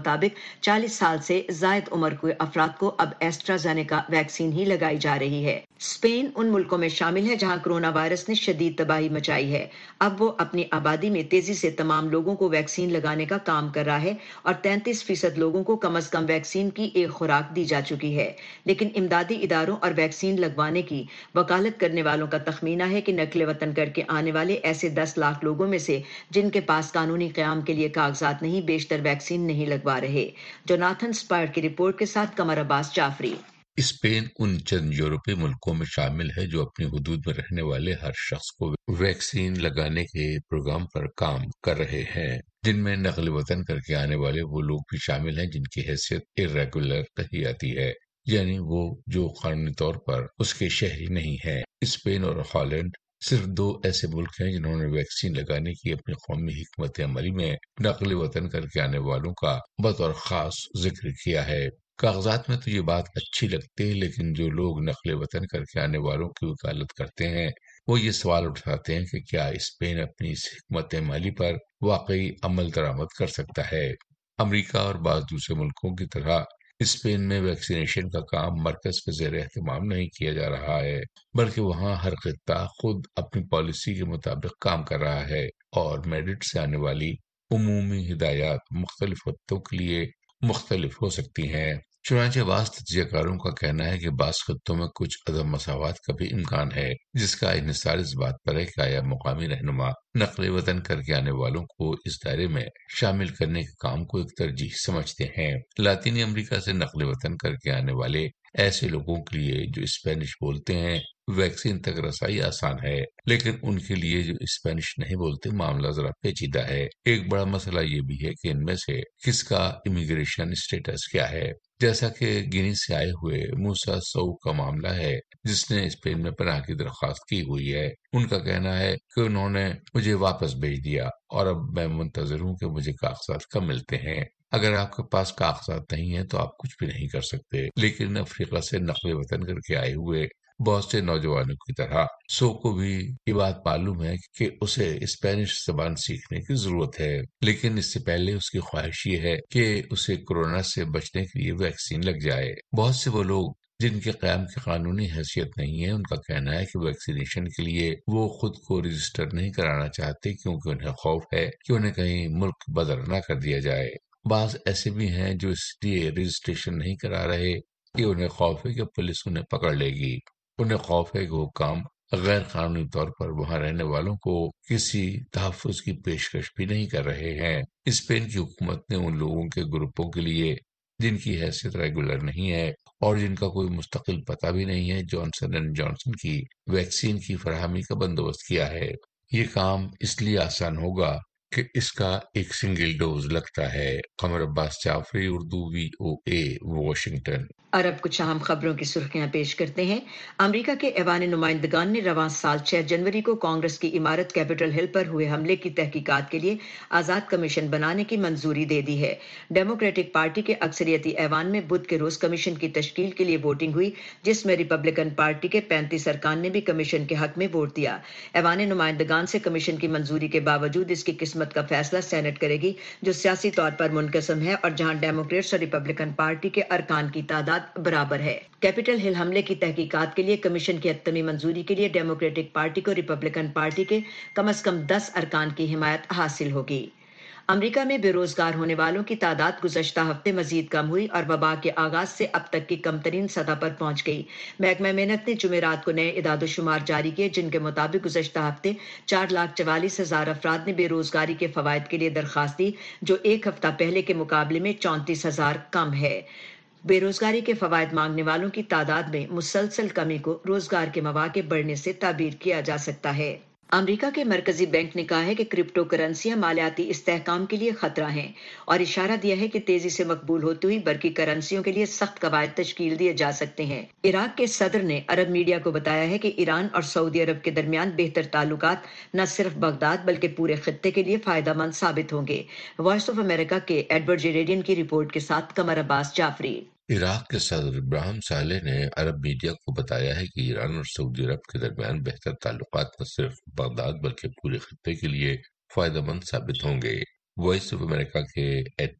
मुताबिक चालीस साल से जायद उम्र के अफराद को अब एस्ट्राजेनेका वैक्सीन ही लगाई जा रही है। स्पेन उन मुल्कों में शामिल है जहां कोरोना वायरस ने शदीद तबाही मचाई है। अब वो अपनी आबादी में तेजी से तमाम लोगों को वैक्सीन लगाने का काम कर रहा है और तैंतीस फीसद लोगों को कम अज कम वैक्सीन की एक खुराक दी जा चुकी है। लेकिन इमदादी इदारों और वैक्सीन लगवाने की वकालत करने वालों का तखमीना है कि नकले वतन करके आने वाले ऐसे दस लाख लोगों में से जिनके पास कानूनी क़याम के लिए कागजात नहीं, बेशतर वैक्सीन नहीं लगवा रहे। जोनाथन स्पायर की रिपोर्ट के साथ कमर अब्बास जाफरी। स्पेन उन चंद यूरोपीय मुल्कों में शामिल है जो अपनी हुदूद में रहने वाले हर शख्स को वैक्सीन लगाने के प्रोग्राम पर काम कर रहे हैं, जिनमें नकल वतन करके आने वाले वो लोग भी शामिल हैं जिनकी हैसियत इर्रेगुलर कही जाती है, यानी वो जो कानूनी तौर पर उसके शहरी नहीं है। स्पेन और हॉलैंड सिर्फ दो ऐसे मुल्क हैं जिन्होंने वैक्सीन लगाने की अपनी कौमी हिकमत अमली में नकल वतन करके आने वालों का बतौर खास जिक्र किया है। कागजात में तो ये बात अच्छी लगती है, लेकिन जो लोग नकल वतन करके आने वालों की वकालत करते हैं वो ये सवाल उठाते हैं कि क्या स्पेन अपनी इस हिकमत अमली पर वाकई अमल दरामद कर सकता है। अमरीका और बाज़ दूसरे मुल्कों की तरह स्पेन में वैक्सीनेशन का काम मरकज के ज़ेर एहतमाम नहीं किया जा रहा है, बल्कि वहाँ हर खित्ता खुद अपनी पॉलिसी के मुताबिक काम कर रहा है और मेडिट से आने वाली उमूमी हिदायत मुख्तलिफ खित्तों के लिए मुख्तलिफ हो सकती हैं। चुनांचे बाज़ तज्ज़ियाकारों का कहना है कि बाज़ खित्तों में कुछ अदम मसावात का भी इम्कान है, जिसका इन्हिसार इस बात पर है कि आया मुकामी रहनुमा नक़ल वतन करके आने वालों को इस दायरे में शामिल करने के काम को एक तरजीह समझते हैं। लातीनी अमरीका से नक़ल वतन करके आने वाले ऐसे लोगों के लिए जो स्पेनिश बोलते हैं वैक्सीन तक रसाई आसान है, लेकिन उनके लिए जो स्पेनिश नहीं बोलते मामला जरा पेचीदा है। एक बड़ा मसला ये भी है कि इनमें से किसका इमिग्रेशन स्टेटस क्या है, जैसा कि गिनी से आए हुए मूसा सौ का मामला है जिसने स्पेन में पनाह की दरख्वास्त की हुई है। उनका कहना है कि उन्होंने मुझे वापस भेज दिया और अब मैं मुंतजर हूँ कि मुझे कागजात कब मिलते हैं। अगर आपके पास कागजात नहीं है तो आप कुछ भी नहीं कर सकते। लेकिन अफ्रीका से नक़ल वतन करके आए हुए बहुत से नौजवानों की तरह सो को भी ये बात मालूम है कि उसे स्पेनिश जबान सीखने की जरूरत है, लेकिन इससे पहले उसकी ख्वाहिश ये है कि उसे कोरोना से बचने के लिए वैक्सीन लग जाए। बहुत से वो लोग जिनके क़याम की कानूनी हैसियत नहीं है, उनका कहना है कि वैक्सीनेशन के लिए वो खुद को रजिस्टर नहीं कराना चाहते क्योंकि उन्हें खौफ है कि उन्हें कहीं मुल्क बदर न कर दिया जाए। बाज़ ऐसे भी हैं जो इसलिए रजिस्ट्रेशन नहीं करा रहे कि उन्हें खौफ है कि पुलिस उन्हें पकड़ लेगी। उन्हें खौफ है कि वो काम गैर कानूनी तौर पर वहां रहने वालों को किसी तहफ़्फ़ुज़ की पेशकश भी नहीं कर रहे हैं। स्पेन की हुकूमत ने उन लोगों के ग्रुपों के लिए जिनकी हैसियत रेगुलर नहीं है और जिनका कोई मुस्तकिल पता भी नहीं है, जॉनसन एंड जॉनसन की वैक्सीन की फराहमी का बंदोबस्त किया है। ये काम इसलिए आसान होगा कि इसका एक सिंगल डोज लगता है। Qamar Abbas Jafri, Urdu V O A, Washington. और अब कुछ अहम खबरों की सुर्खियां पेश करते हैं। अमेरिका के ऐवान नुमाइंदगान ने रवां साल छह जनवरी को कांग्रेस की इमारत कैपिटल हिल पर हुए हमले की तहकीकात के लिए आजाद कमीशन बनाने की मंजूरी दे दी है। डेमोक्रेटिक पार्टी के अक्सरियती ऐवान में बुध के रोज कमीशन की तश्कील के लिए वोटिंग हुई, जिसमें रिपब्लिकन पार्टी के पैंतीस अरकान ने भी कमीशन के हक में वोट दिया। ऐवान नुमाइंदगान से कमीशन की मंजूरी के बावजूद इसकी किस्मत का फैसला सेनेट करेगी, जो सियासी तौर पर मुनकसम है और जहां डेमोक्रेट्स और रिपब्लिकन पार्टी के अरकान की तादाद बराबर है। कैपिटल हिल हमले की तहकीकात के लिए कमीशन की हतमी मंजूरी के लिए डेमोक्रेटिक पार्टी को रिपब्लिकन पार्टी के कम अज कम दस अरकान की हिमायत हासिल होगी। अमेरिका में बेरोजगार होने वालों की तादाद गुज़श्ता हफ्ते मजीद कम हुई और वबा के आगाज से अब तक की कम तरीन सतह पर पहुंच गई। महकमा मेहनत ने जुमेरात को नए इदाद-ओ-शुमार जारी किए, जिनके मुताबिक गुज़श्ता हफ्ते चार लाख चवालीस हजार अफराद ने बेरोजगारी के फवायद के लिए दरखास्त दी, जो एक हफ्ता पहले के मुकाबले में चौंतीस हजार कम है। बेरोजगारी के फवायद मांगने वालों की तादाद में मुसलसल कमी को रोजगार के मौके बढ़ने से ताबीर किया जा सकता है। अमेरिका के मरकजी बैंक ने कहा है कि क्रिप्टो करेंसियां मालियाती इस्तेहकाम के लिए खतरा हैं और इशारा दिया है कि तेजी से मकबूल होती हुई बरकी करेंसियों के लिए सख्त कवायद तश्कील दिए जा सकते हैं। इराक के सदर ने अरब मीडिया को बताया है कि ईरान और सऊदी अरब के दरमियान बेहतर ताल्लुकात न सिर्फ बगदाद बल्कि पूरे खित्ते के लिए फायदेमंद साबित होंगे। वॉइस ऑफ अमेरिका के एडवर्ड जेरेडियन की रिपोर्ट के साथ कमर अब्बास जाफरी। इराक के सदर इब्राहिम सालेह ने अरब मीडिया को बताया है कि ईरान और सऊदी अरब के दरमियान बेहतर ताल्लुकात न सिर्फ बगदाद बल्कि पूरे खित्ते के लिए फायदेमंद साबित होंगे। वॉइस ऑफ अमेरिका के एडवर्ड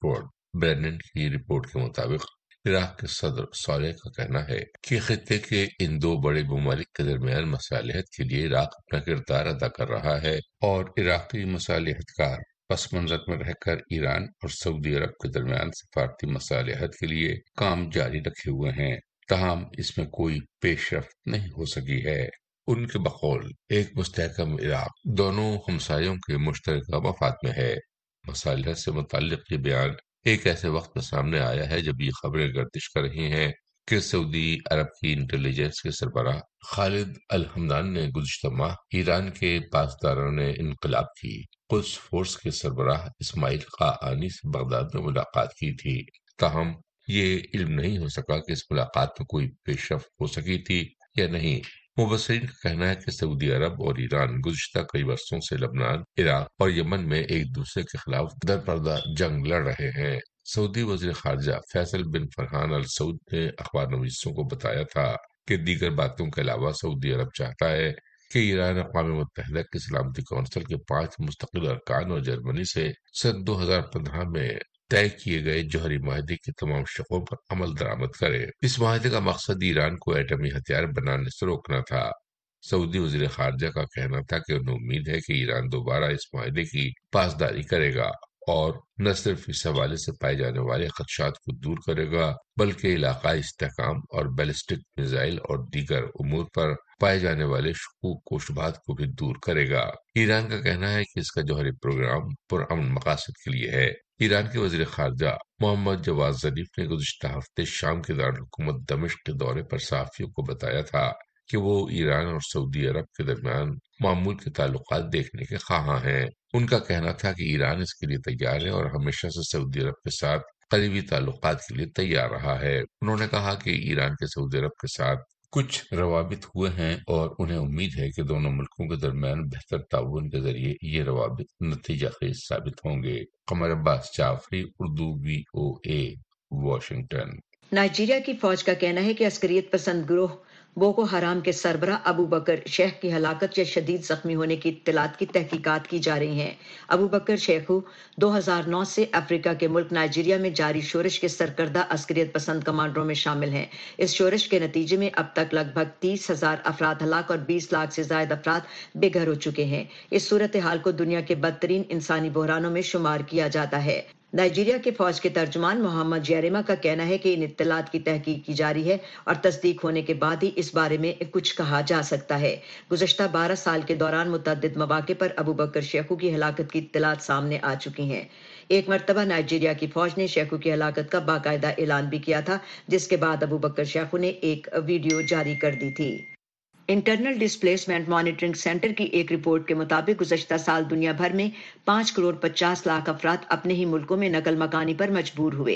برینن کی رپورٹ کے مطابق عراق کے صدر صالح کا کہنا ہے کہ خطے کے ان دو بڑے ممالک کے درمیان مصالحت کے لیے عراق اپنا کردار ادا کر رہا ہے اور عراقی مصالحت کار پس منظر میں رہ کر ایران اور سعودی عرب کے درمیان سفارتی مصالحت کے لیے کام جاری رکھے ہوئے ہیں، تاہم اس میں کوئی پیش رفت نہیں ہو سکی ہے۔ ان کے بقول ایک مستحکم عراق دونوں ہمسایوں کے مشترکہ مفاد میں ہے۔ مصالحت سے متعلق یہ بیان ایک ایسے وقت میں سامنے آیا ہے جب یہ خبریں گردش کر رہی ہیں کہ سعودی عرب کی انٹیلیجنس کے سربراہ خالد الحمدان نے گزشتہ ماہ ایران کے پاسداران انقلاب کی قدس فورس کے سربراہ اسماعیل قاآنی سے بغداد میں ملاقات کی تھی، تاہم یہ علم نہیں ہو سکا کہ اس ملاقات میں کوئی پیش رفت ہو سکی تھی یا نہیں۔ مبصرین کا کہنا ہے کہ سعودی عرب اور ایران گزشتہ کئی برسوں سے لبنان، عراق اور یمن میں ایک دوسرے کے خلاف درپردہ جنگ لڑ رہے ہیں۔ سعودی وزیر خارجہ فیصل بن فرحان ال سعود نے اخبار نویسوں کو بتایا تھا کہ دیگر باتوں کے علاوہ سعودی عرب چاہتا ہے کہ ایران اقوام متحدہ کی سلامتی کونسل کے پانچ مستقل ارکان اور جرمنی سے سن دو ہزار پندرہ میں طے کیے گئے جوہری معاہدے کی تمام شقوں پر عمل درآمد کرے۔ اس معاہدے کا مقصد ایران کو ایٹمی ہتھیار بنانے سے روکنا تھا۔ سعودی وزیر خارجہ کا کہنا تھا کہ انہیں امید ہے کہ ایران دوبارہ اس معاہدے کی پاسداری کرے گا اور نہ صرف اس حوالے سے پائے جانے والے خدشات کو دور کرے گا بلکہ علاقائی استحکام اور بیلسٹک میزائل اور دیگر امور پر پائے جانے والے شکوک و شبہات کو بھی دور کرے گا۔ ایران کا کہنا ہے کہ اس کا جوہری پروگرام پرامن مقاصد کے لیے ہے۔ ایران کے وزیر خارجہ محمد جواد ظریف نے گزشتہ ہفتے شام کے دارالحکومت دمشق کے دورے پر صحافیوں کو بتایا تھا کہ وہ ایران اور سعودی عرب کے درمیان معمول کے تعلقات دیکھنے کے خواہاں ہیں۔ ان کا کہنا تھا کہ ایران اس کے لیے تیار ہے اور ہمیشہ سے سعودی عرب کے ساتھ قریبی تعلقات کے لیے تیار رہا ہے۔ انہوں نے کہا کہ ایران کے سعودی عرب کے ساتھ کچھ روابط ہوئے ہیں اور انہیں امید ہے کہ دونوں ملکوں کے درمیان بہتر تعاون کے ذریعے یہ روابط نتیجہ خیز ثابت ہوں گے۔ Qamar Abbas Jafri, Urdu V O A, Washington. Nigeria کی فوج کا کہنا ہے کہ عسکریت پسند گروہ بوکو حرام کے سربراہ ابو بکر شیخ کی ہلاکت یا شدید زخمی ہونے کی اطلاعات کی تحقیقات کی جا رہی ہیں۔ ابو بکر شیخو دو ہزار نو سے افریقہ کے ملک نائجیریا میں جاری شورش کے سرکردہ عسکریت پسند کمانڈروں میں شامل ہیں۔ اس شورش کے نتیجے میں اب تک لگ بھگ تیس ہزار افراد ہلاک اور بیس لاکھ سے زائد افراد بے گھر ہو چکے ہیں۔ اس صورتحال کو دنیا کے بدترین انسانی بحرانوں میں شمار کیا جاتا ہے۔ نائجیریا کے فوج کے ترجمان محمد جیریما کا کہنا ہے کہ ان اطلاعات کی تحقیق کی جاری ہے اور تصدیق ہونے کے بعد ہی اس بارے میں کچھ کہا جا سکتا ہے۔ گزشتہ بارہ سال کے دوران متعدد مواقع پر ابو بکر شیخو کی ہلاکت کی اطلاعات سامنے آ چکی ہیں۔ ایک مرتبہ نائجیریا کی فوج نے شیخو کی ہلاکت کا باقاعدہ اعلان بھی کیا تھا، جس کے بعد ابو بکر شیخو نے ایک ویڈیو جاری کر دی تھی۔ انٹرنل ڈسپلیسمنٹ مانیٹرنگ سینٹر کی ایک رپورٹ کے مطابق گزشتہ سال دنیا بھر میں پانچ کروڑ پچاس لاکھ افراد اپنے ہی ملکوں میں نقل مکانی پر مجبور ہوئے۔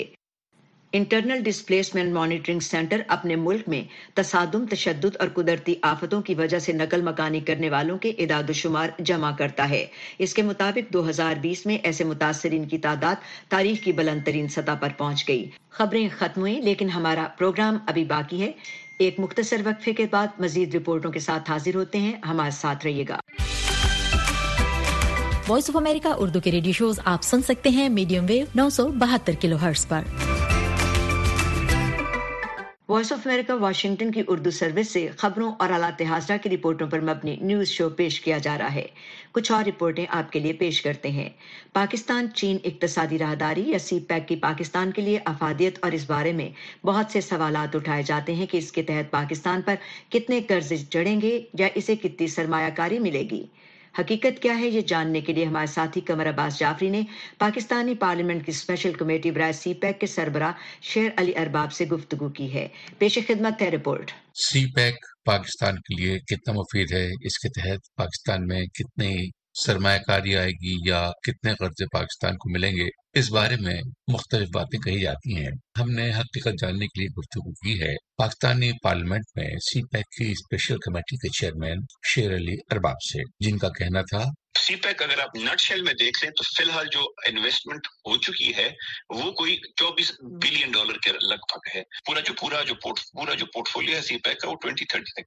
انٹرنل ڈسپلیسمنٹ مانیٹرنگ سینٹر اپنے ملک میں تصادم، تشدد اور قدرتی آفتوں کی وجہ سے نقل مکانی کرنے والوں کے اعداد و شمار جمع کرتا ہے۔ اس کے مطابق دو ہزار بیس میں ایسے متاثرین کی تعداد تاریخ کی بلند ترین سطح پر پہنچ گئی۔ خبریں ختم ہوئیں لیکن ہمارا پروگرام ابھی باقی ہے۔ ایک مختصر وقفے کے بعد مزید رپورٹوں کے ساتھ حاضر ہوتے ہیں، ہمارے ساتھ رہیے گا۔ وائس آف امریکہ اردو کے ریڈیو شوز آپ سن سکتے ہیں میڈیم ویو نو سو بہتر کلو ہرٹز پر۔ وائس آف امریکہ واشنگٹن کی اردو سروس سے خبروں اور آلات حاضرہ کی رپورٹوں پر مبنی نیوز شو پیش کیا جا رہا ہے۔ کچھ اور رپورٹیں آپ کے لیے پیش کرتے ہیں۔ پاکستان چین اقتصادی راہداری یا سی پیک کی پاکستان کے لیے افادیت اور اس بارے میں بہت سے سوالات اٹھائے جاتے ہیں کہ اس کے تحت پاکستان پر کتنے قرض چڑھیں گے یا اسے کتنی سرمایہ کاری ملے گی۔ حقیقت کیا ہے، یہ جاننے کے لیے ہمارے ساتھی قمر عباس جعفری نے پاکستانی پارلیمنٹ کی اسپیشل کمیٹی برائے سی پیک کے سربراہ شیر علی ارباب سے گفتگو کی ہے۔ پیش خدمت ہے رپورٹ۔ سی پیک پاکستان کے لیے کتنا مفید ہے، اس کے تحت پاکستان میں کتنی سرمایہ کاری آئے گی یا کتنے قرضے پاکستان کو ملیں گے، اس بارے میں مختلف باتیں کہی جاتی ہیں۔ ہم نے حقیقت جاننے کے لیے گفتگو کی ہے پاکستانی پارلیمنٹ میں سی پیک کی اسپیشل کمیٹی کے چیئرمین شیر علی ارباب سے، جن کا کہنا تھا سی پیک اگر آپ نٹ شیل میں دیکھ لیں تو فی الحال جو انویسٹمنٹ ہو چکی ہے وہ کوئی چوبیس بلین ڈالر کے لگ بھگ ہے۔ پورا جو پورا جو پورٹ پورا جو پورٹ فولیو ہے سی پیک کا وہ ٹوئنٹی تھرٹی تک جائے گا۔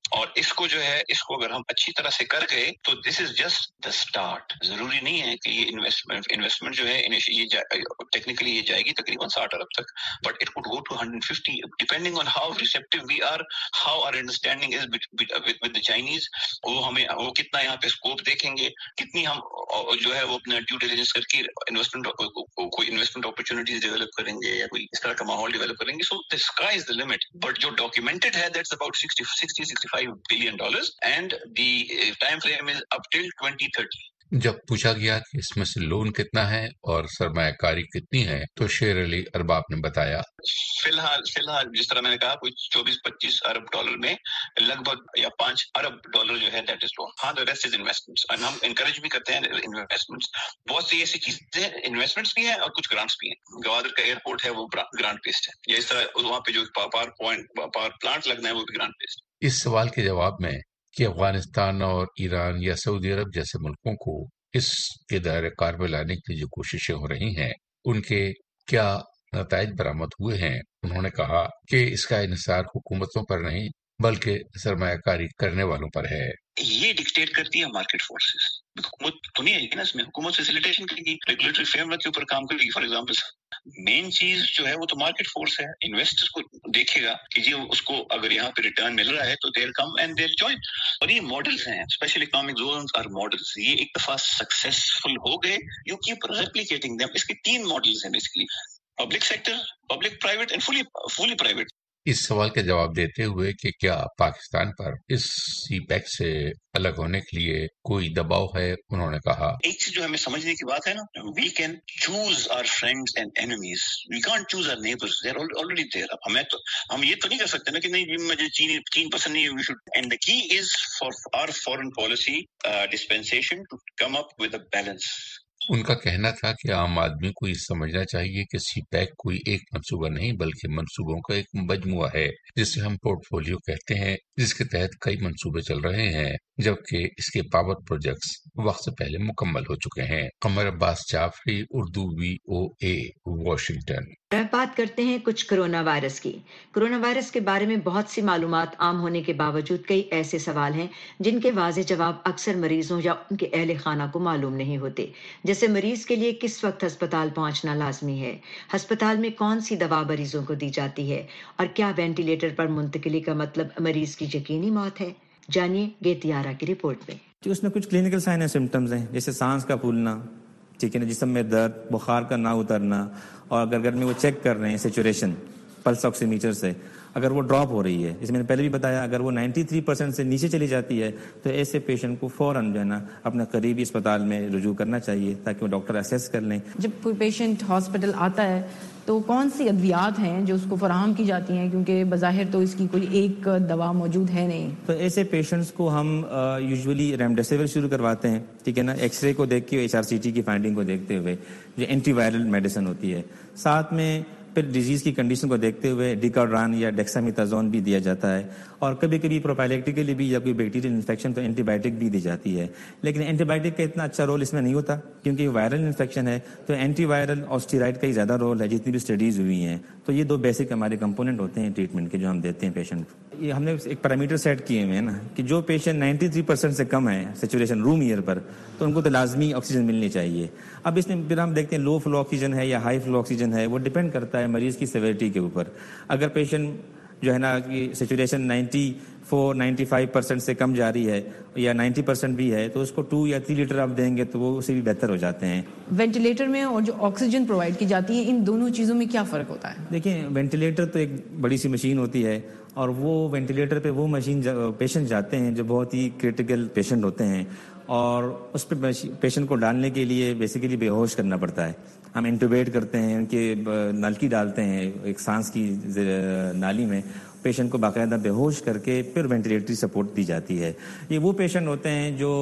اور اس کو جو ہے اس کو اگر ہم اچھی طرح سے کر گئے تو دس از جسٹ دا اسٹارٹ. ضروری نہیں ہے کہ یہ انویسٹمنٹ انویسٹمنٹ جو ہے یہ ٹیکنیکلی یہ جائے گی تقریباً ساٹھ ارب تک, but it could go two hundred fifty depending on how receptive we are, how our understanding is with the Chinese. وہ ہمیں وہ کتنا یہاں پہ اسکوپ دیکھیں گے, کتنی ہم جو ہے وہ اپنا ڈیو ڈیلیجنس کر کے انویسٹمنٹ کوئی انویسٹمنٹ اپرچونیٹیز ڈیولپ کریں گے یا کوئی اس طرح کا ماحول ڈیولپ کریں گے. So the sky is the limit, but جو ڈاکیومنٹڈ ہے that's about sixty sixty-five billion dollars and the time frame is up till twenty thirty. جب پوچھا گیا کہ اس میں سے لون کتنا ہے اور سرمایہ کاری کتنی ہے تو شیر علی ارباب نے بتایا فی الحال فی الحال جس طرح میں نے کہا کوئی چوبیس پچیس ارب ڈالر میں لگ بھگ یا پانچ ارب ڈالر جو ہے دیٹ از لون. ہاں the rest is investments, اور ہم انکریج بھی کرتے ہیں انویسٹمنٹس. بہت سی ایسی چیزیں انویسٹمنٹس بھی ہیں اور کچھ گرانٹس بھی ہیں. گوادر کا ایئرپورٹ ہے وہ گرانٹ بیسڈ ہے, یا اس طرح وہاں پہ جو پاور پوائنٹ پاور پلانٹ لگنا ہے وہ بھی گرانٹ بیسڈ. اس سوال کے جواب میں کہ افغانستان اور ایران یا سعودی عرب جیسے ملکوں کو اس کے دائرۂ کار میں لانے کی جو کوششیں ہو رہی ہیں ان کے کیا نتائج برآمد ہوئے ہیں, انہوں نے کہا کہ اس کا انحصار حکومتوں پر نہیں بلکہ سرمایہ کاری کرنے والوں پر ہے. یہ ڈکٹیٹ کرتی ہے مارکیٹ فورسز. حکومت تو نہیں آئے گی نا اس میں, حکومت فیسیلیٹیشن کرے گی, ریگولیٹری فریم ورک کے اوپر کام کرے گی. فار ایگزامپل مین چیز جو ہے وہ تو مارکیٹ فورس ہے. انویسٹر کو دیکھے گا کہ جی اس کو اگر یہاں پہ ریٹرن مل رہا ہے تو دیر کم اینڈ دیر جوائن. اور یہ ماڈلز ہیں, اسپیشل اکنامک زونز اور ماڈلز, یہ ایک دفعہ سکسیسفل ہو گئے یو کیپ ریپلیکیٹنگ دیم. اس کے تین ماڈلز ہیں basically, public sector, public private and fully fully private. اس سوال کا جواب دیتے ہوئے کہ کیا پاکستان پر اس سی پیک سے الگ ہونے کے لیے کوئی دباؤ ہے, انہوں نے کہا ایک چیز جو ہمیں سمجھنے کی بات ہے نا, we can choose our friends and enemies, we can't choose our neighbours, they are already there. ہمیں تو ہم یہ تو نہیں کر سکتے نا کہ نہیں مجھے چین چین پسند نہیں ہے, we should. And the key is for our foreign policy dispensation to come up with a balance. ان کا کہنا تھا کہ عام آدمی کو یہ سمجھنا چاہیے کہ سی پیک کوئی ایک منصوبہ نہیں بلکہ منصوبوں کا ایک مجموعہ ہے جسے ہم پورٹ فولیو کہتے ہیں, جس کے تحت کئی منصوبے چل رہے ہیں جبکہ اس کے پاور پروجیکٹس وقت سے پہلے مکمل ہو چکے ہیں. Qamar Abbas Jafri, Urdu V O A, Washington. بات کرتے ہیں کچھ کرونا وائرس کی. کرونا وائرس کے بارے میں بہت سی معلومات عام ہونے کے باوجود کئی ایسے سوال ہیں جن کے واضح جواب اکثر مریضوں یا ان کے اہل خانہ کو معلوم نہیں ہوتے, جیسے مریض کے لیے کس وقت ہسپتال پہنچنا لازمی ہے, ہسپتال میں کون سی دوا مریضوں کو دی جاتی ہے, اور کیا وینٹیلیٹر پر منتقلی کا مطلب مریض کی یقینی موت ہے. جانیے گیتیارا کی رپورٹ میں. اس میں کچھ کلینکل سائن اینڈ سمپٹمز ہیں, جیسے سانس کا پھولنا, ٹھیک ہے نا, جسم میں درد, بخار کا نہ اترنا, اور اگر گھر میں وہ چیک کر رہے ہیں سیچوریشن پلس آکسی میٹر سے, اگر وہ ڈراپ ہو رہی ہے, جس میں نے پہلے بھی بتایا, اگر وہ نائنٹی تھری پرسینٹ سے نیچے چلی جاتی ہے تو ایسے پیشنٹ کو فوراً جو ہے نا اپنے قریبی اسپتال میں رجوع کرنا چاہیے تاکہ وہ ڈاکٹر اسیس کر لیں. جب کوئی پیشنٹ ہاسپٹل آتا ہے تو کون سی ادویات ہیں جو اس کو فراہم کی جاتی ہیں, کیونکہ بظاہر تو اس کی کوئی ایک دوا موجود ہے نہیں. تو ایسے پیشنٹس کو ہم یوزولی ریمڈیسیور شروع کرواتے ہیں, ٹھیک ہے نا, ایکس رے کو دیکھ کے, ایچ آر سی ٹی کی فائنڈنگ کو دیکھتے ہوئے, جو اینٹی وائرل میڈیسن ہوتی ہے. ساتھ میں پھر ڈیزیز کی کنڈیشن کو دیکھتے ہوئے ڈیکاڈران یا ڈیکسامیتازون بھی دیا جاتا ہے, اور کبھی کبھی پروفائلیکٹیکلی بھی یا کوئی بیکٹیریل انفیکشن تو اینٹی بائیوٹک بھی دی جاتی ہے. لیکن اینٹی بائیوٹک کا اتنا اچھا رول اس میں نہیں ہوتا کیونکہ یہ وائرل انفیکشن ہے, تو اینٹی وائرل اور اسٹیرائڈ کا ہی زیادہ رول ہے جتنی بھی اسٹڈیز ہوئی ہیں. تو یہ دو بیسک ہمارے کمپوننٹ ہوتے ہیں ٹریٹمنٹ کے جو ہم دیتے ہیں پیشنٹ کو. یہ ہم نے ایک پیرامیٹر سیٹ کیے ہوئے ہیں نا کہ جو پیشنٹ نائنٹی تھری پرسینٹ سے کم ہے سیچوریشن روم ایئر پر, تو ان کو تو لازمی آکسیجن ملنی چاہیے. اب اس میں پھر ہم دیکھتے ہیں لو فلو آکسیجن ہے یا ہائی فلو آکسیجن ہے, وہ ڈپینڈ کرتا ہے مریض کی سیویرٹی کے اوپر. اگر پیشنٹ جو ہے نا کہ saturation ninety four ninety five percent سے کم جا رہی ہے یا نائنٹی پرسینٹ بھی ہے تو اس کو ٹو یا تھری لیٹر آپ دیں گے تو وہ اسے بھی بہتر ہو جاتے ہیں. وینٹیلیٹر میں اور جو آکسیجن پرووائڈ کی جاتی ہے, ان دونوں چیزوں میں کیا فرق ہوتا ہے؟ دیکھیں, وینٹیلیٹر تو ایک بڑی سی مشین ہوتی ہے, اور وہ وینٹیلیٹر پہ وہ مشین پیشنٹ جاتے ہیں جو بہت ہی کریٹیکل پیشنٹ ہوتے ہیں, اور اس پہ پیشنٹ کو ڈالنے کے لیے بیسیکلی بے ہوش کرنا پڑتا ہے. ہم انٹوبیٹ کرتے ہیں, ان کے نلکی ڈالتے ہیں ایک سانس کی نالی میں, پیشنٹ کو باقاعدہ بے ہوش کر کے پھر وینٹیلیٹری سپورٹ دی جاتی ہے. یہ وہ پیشنٹ ہوتے ہیں جو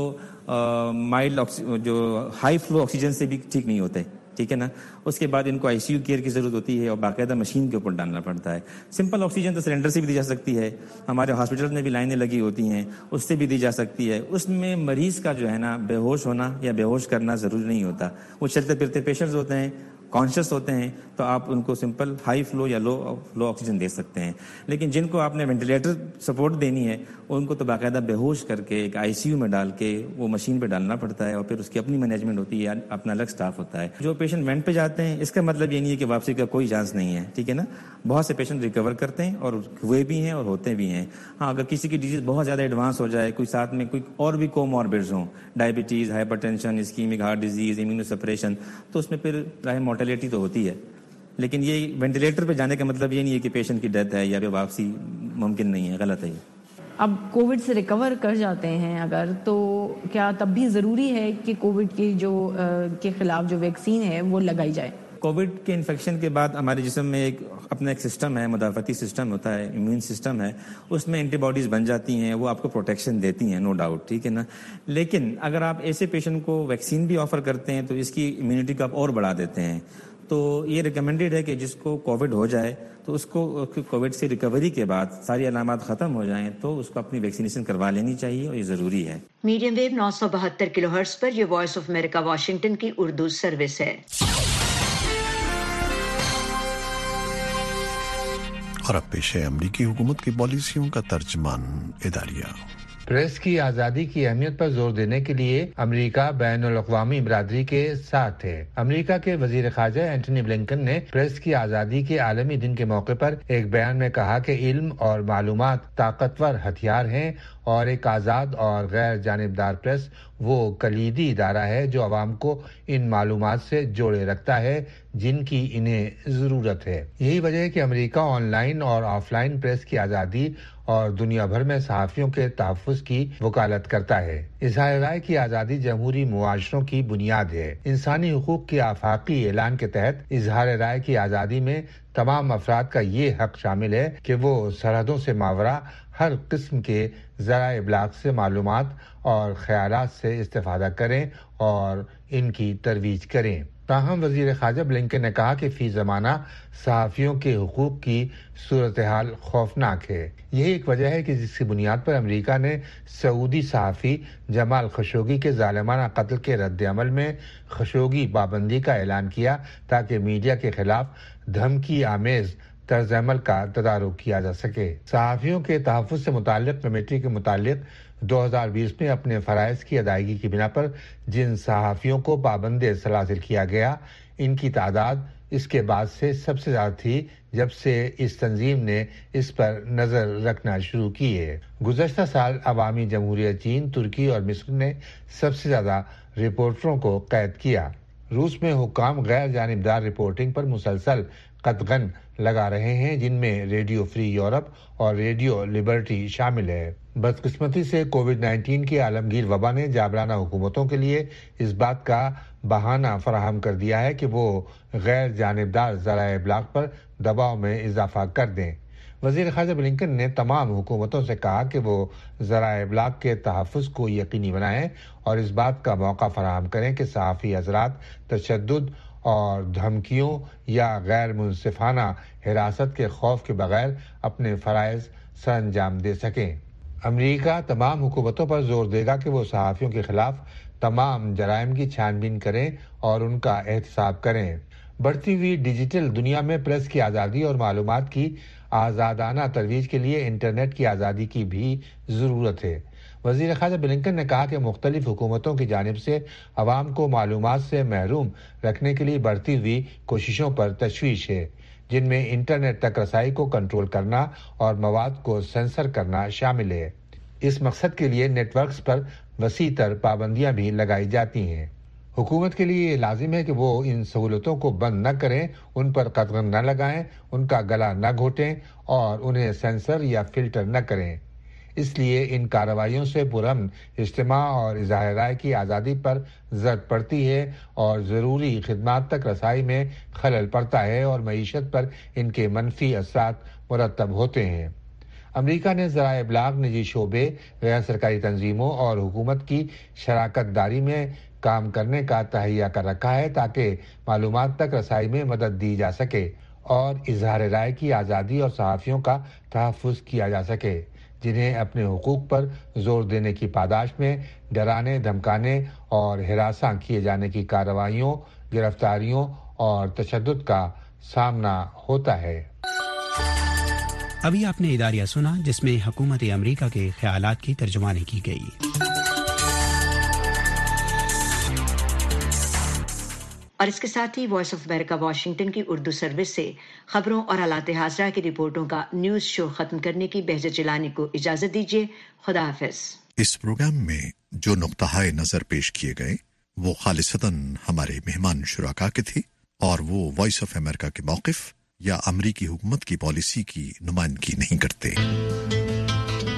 مائلڈ جو ہائی فلو آکسیجن سے بھی ٹھیک نہیں ہوتے, ٹھیک ہے نا. اس کے بعد ان کو آئی سی یو کیئر کی ضرورت ہوتی ہے اور باقاعدہ مشین کے اوپر ڈالنا پڑتا ہے. سمپل آکسیجن تو سلنڈر سے بھی دی جا سکتی ہے, ہمارے ہاسپٹل میں بھی لائنیں لگی ہوتی ہیں, اس سے بھی دی جا سکتی ہے. اس میں مریض کا جو ہے نا بے ہوش ہونا یا بے ہوش کرنا ضروری نہیں ہوتا. وہ چلتے پھرتے پیشنٹس ہوتے ہیں, کانشیس ہوتے ہیں تو آپ ان کو سمپل ہائی فلو یا لو لو آکسیجن دے سکتے ہیں. لیکن جن کو آپ نے وینٹیلیٹر سپورٹ دینی ہے ان کو تو باقاعدہ بے ہوش کر کے ایک آئی سی یو میں ڈال کے وہ مشین پہ ڈالنا پڑتا ہے اور پھر اس کی اپنی مینجمنٹ ہوتی ہے, اپنا الگ سٹاف ہوتا ہے. جو پیشنٹ وینٹ پہ جاتے ہیں اس کا مطلب یہ نہیں ہے کہ واپسی کا کوئی چانس نہیں ہے, ٹھیک ہے نا. بہت سے پیشنٹ ریکور کرتے ہیں اور ہوئے بھی ہیں اور ہوتے بھی ہیں. ہاں اگر کسی کی ڈیزیز بہت زیادہ ایڈوانس ہو جائے, کوئی ساتھ میں کوئی اور بھی کوموربڈز ہوں, diabetes, hypertension, ischaemic heart disease, immunosuppression, تو اس میں پھر ظاہر مورٹیلٹی تو ہوتی ہے. لیکن یہ وینٹیلیٹر پہ جانے کا مطلب یہ نہیں ہے کہ پیشنٹ کی ڈیتھ ہے یا پھر واپسی ممکن نہیں ہے, غلط ہے. اب کووڈ سے ریکور کر جاتے ہیں اگر, تو کیا تب بھی ضروری ہے کہ کووڈ کی جو کے خلاف جو ویکسین ہے وہ لگائی جائے؟ کووڈ کے انفیکشن کے بعد ہمارے جسم میں ایک اپنا ایک سسٹم ہے, مدافعتی سسٹم ہوتا ہے, امیون سسٹم ہے, اس میں اینٹی باڈیز بن جاتی ہیں, وہ آپ کو پروٹیکشن دیتی ہیں, نو ڈاؤٹ, ٹھیک ہے نا. لیکن اگر آپ ایسے پیشنٹ کو ویکسین بھی آفر کرتے ہیں تو اس کی امیونٹی کو آپ اور بڑھا دیتے ہیں. تو یہ ریکمینڈیڈ ہے کہ جس کو کووڈ ہو جائے تو اس کو کووڈ سے ریکوری کے بعد ساری علامات ختم ہو جائیں تو اس کو اپنی ویکسینیشن کروا لینی چاہیے اور یہ ضروری ہے. میڈیم ویو نو سو بہتر کلو ہرٹز پر یہ وائس آف امریکہ واشنگٹن کی اردو سروس ہے. اور اب پیش ہے امریکی حکومت کی پالیسیوں کا ترجمان اداریہ. پریس کی آزادی کی اہمیت پر زور دینے کے لیے امریکہ بین الاقوامی برادری کے ساتھ ہے. امریکہ کے وزیر خارجہ اینٹونی بلنکن نے پریس کی آزادی کے عالمی دن کے موقع پر ایک بیان میں کہا کہ علم اور معلومات طاقتور ہتھیار ہیں اور ایک آزاد اور غیر جانبدار پریس وہ کلیدی ادارہ ہے جو عوام کو ان معلومات سے جوڑے رکھتا ہے جن کی انہیں ضرورت ہے. یہی وجہ ہے کہ امریکہ آن لائن اور آف لائن پریس کی آزادی اور دنیا بھر میں صحافیوں کے تحفظ کی وکالت کرتا ہے. اظہار رائے کی آزادی جمہوری معاشروں کی بنیاد ہے. انسانی حقوق کے آفاقی اعلان کے تحت اظہار رائے کی آزادی میں تمام افراد کا یہ حق شامل ہے کہ وہ سرحدوں سے ماورا ہر قسم کے ذرائع ابلاغ سے معلومات اور خیالات سے استفادہ کریں اور ان کی ترویج کریں. تاہم وزیر خارجہ بلنکن نے کہا کہ فی زمانہ صحافیوں کے حقوق کی صورتحال خوفناک ہے. یہی ایک وجہ ہے کہ جس کی بنیاد پر امریکہ نے سعودی صحافی جمال خشوگی کے ظالمانہ قتل کے رد عمل میں خشوگی پابندی کا اعلان کیا تاکہ میڈیا کے خلاف دھمکی آمیز طرز عمل کا تدارک کیا جا سکے. صحافیوں کے تحفظ سے متعلق کمیٹی کے متعلق دو ہزار بیس میں اپنے فرائض کی ادائیگی کی بنا پر جن صحافیوں کو پابند سلاسل کیا گیا ان کی تعداد اس کے بعد سے سب سے زیادہ تھی جب سے اس تنظیم نے اس پر نظر رکھنا شروع کی ہے. گزشتہ سال عوامی جمہوریہ چین، ترکی اور مصر نے سب سے زیادہ رپورٹروں کو قید کیا. روس میں حکام غیر جانبدار رپورٹنگ پر مسلسل قدغن لگا رہے ہیں جن میں ریڈیو فری یورپ اور ریڈیو لبرٹی شامل ہے. بدقسمتی سے کووڈ نائنٹین کی عالمگیر وبا نے جابرانہ حکومتوں کے لیے اس بات کا بہانہ فراہم کر دیا ہے کہ وہ غیر جانبدار ذرائع ابلاغ پر دباؤ میں اضافہ کر دیں. وزیر خارجہ بلنکن نے تمام حکومتوں سے کہا کہ وہ ذرائع ابلاغ کے تحفظ کو یقینی بنائیں اور اس بات کا موقع فراہم کریں کہ صحافی حضرات تشدد اور دھمکیوں یا غیر منصفانہ حراست کے خوف کے بغیر اپنے فرائض سر انجام دے سکیں. امریکہ تمام حکومتوں پر زور دے گا کہ وہ صحافیوں کے خلاف تمام جرائم کی چھان بین کریں اور ان کا احتساب کریں. بڑھتی ہوئی ڈیجیٹل دنیا میں پریس کی آزادی اور معلومات کی آزادانہ ترویج کے لیے انٹرنیٹ کی آزادی کی بھی ضرورت ہے. وزیر خارجہ بلنکن نے کہا کہ مختلف حکومتوں کی جانب سے عوام کو معلومات سے محروم رکھنے کے لیے بڑھتی ہوئی کوششوں پر تشویش ہے جن میں انٹرنیٹ تک رسائی کو کنٹرول کرنا اور مواد کو سینسر کرنا شامل ہے. اس مقصد کے لیے نیٹ ورکس پر وسیع تر پابندیاں بھی لگائی جاتی ہیں. حکومت کے لیے یہ لازم ہے کہ وہ ان سہولتوں کو بند نہ کریں، ان پر قدغن نہ لگائیں، ان کا گلا نہ گھونٹیں اور انہیں سینسر یا فلٹر نہ کریں. اس لیے ان کارروائیوں سے پرامن اجتماع اور اظہار رائے کی آزادی پر زد پڑتی ہے اور ضروری خدمات تک رسائی میں خلل پڑتا ہے اور معیشت پر ان کے منفی اثرات مرتب ہوتے ہیں. امریکہ نے ذرائع ابلاغ، نجی شعبے، غیر سرکاری تنظیموں اور حکومت کی شراکت داری میں کام کرنے کا تہیہ کر رکھا ہے تاکہ معلومات تک رسائی میں مدد دی جا سکے اور اظہار رائے کی آزادی اور صحافیوں کا تحفظ کیا جا سکے جنہیں اپنے حقوق پر زور دینے کی پاداش میں ڈرانے، دھمکانے اور ہراساں کیے جانے کی کارروائیوں، گرفتاریوں اور تشدد کا سامنا ہوتا ہے۔ ابھی آپ نے اداریہ سنا جس میں حکومت امریکہ کے خیالات کی ترجمانی کی گئی۔ اور اس کے ساتھ ہی وائس آف امریکہ واشنگٹن کی اردو سروس سے خبروں اور حالات حاضرہ کی رپورٹوں کا نیوز شو ختم کرنے کی بہجت جیلانی کو اجازت دیجیے۔ خدا حافظ۔ اس پروگرام میں جو نقطہ نظر پیش کیے گئے وہ خالصتاً ہمارے مہمان شرکا کے تھے اور وہ وائس آف امریکہ کے موقف یا امریکی حکومت کی پالیسی کی نمائندگی نہیں کرتے۔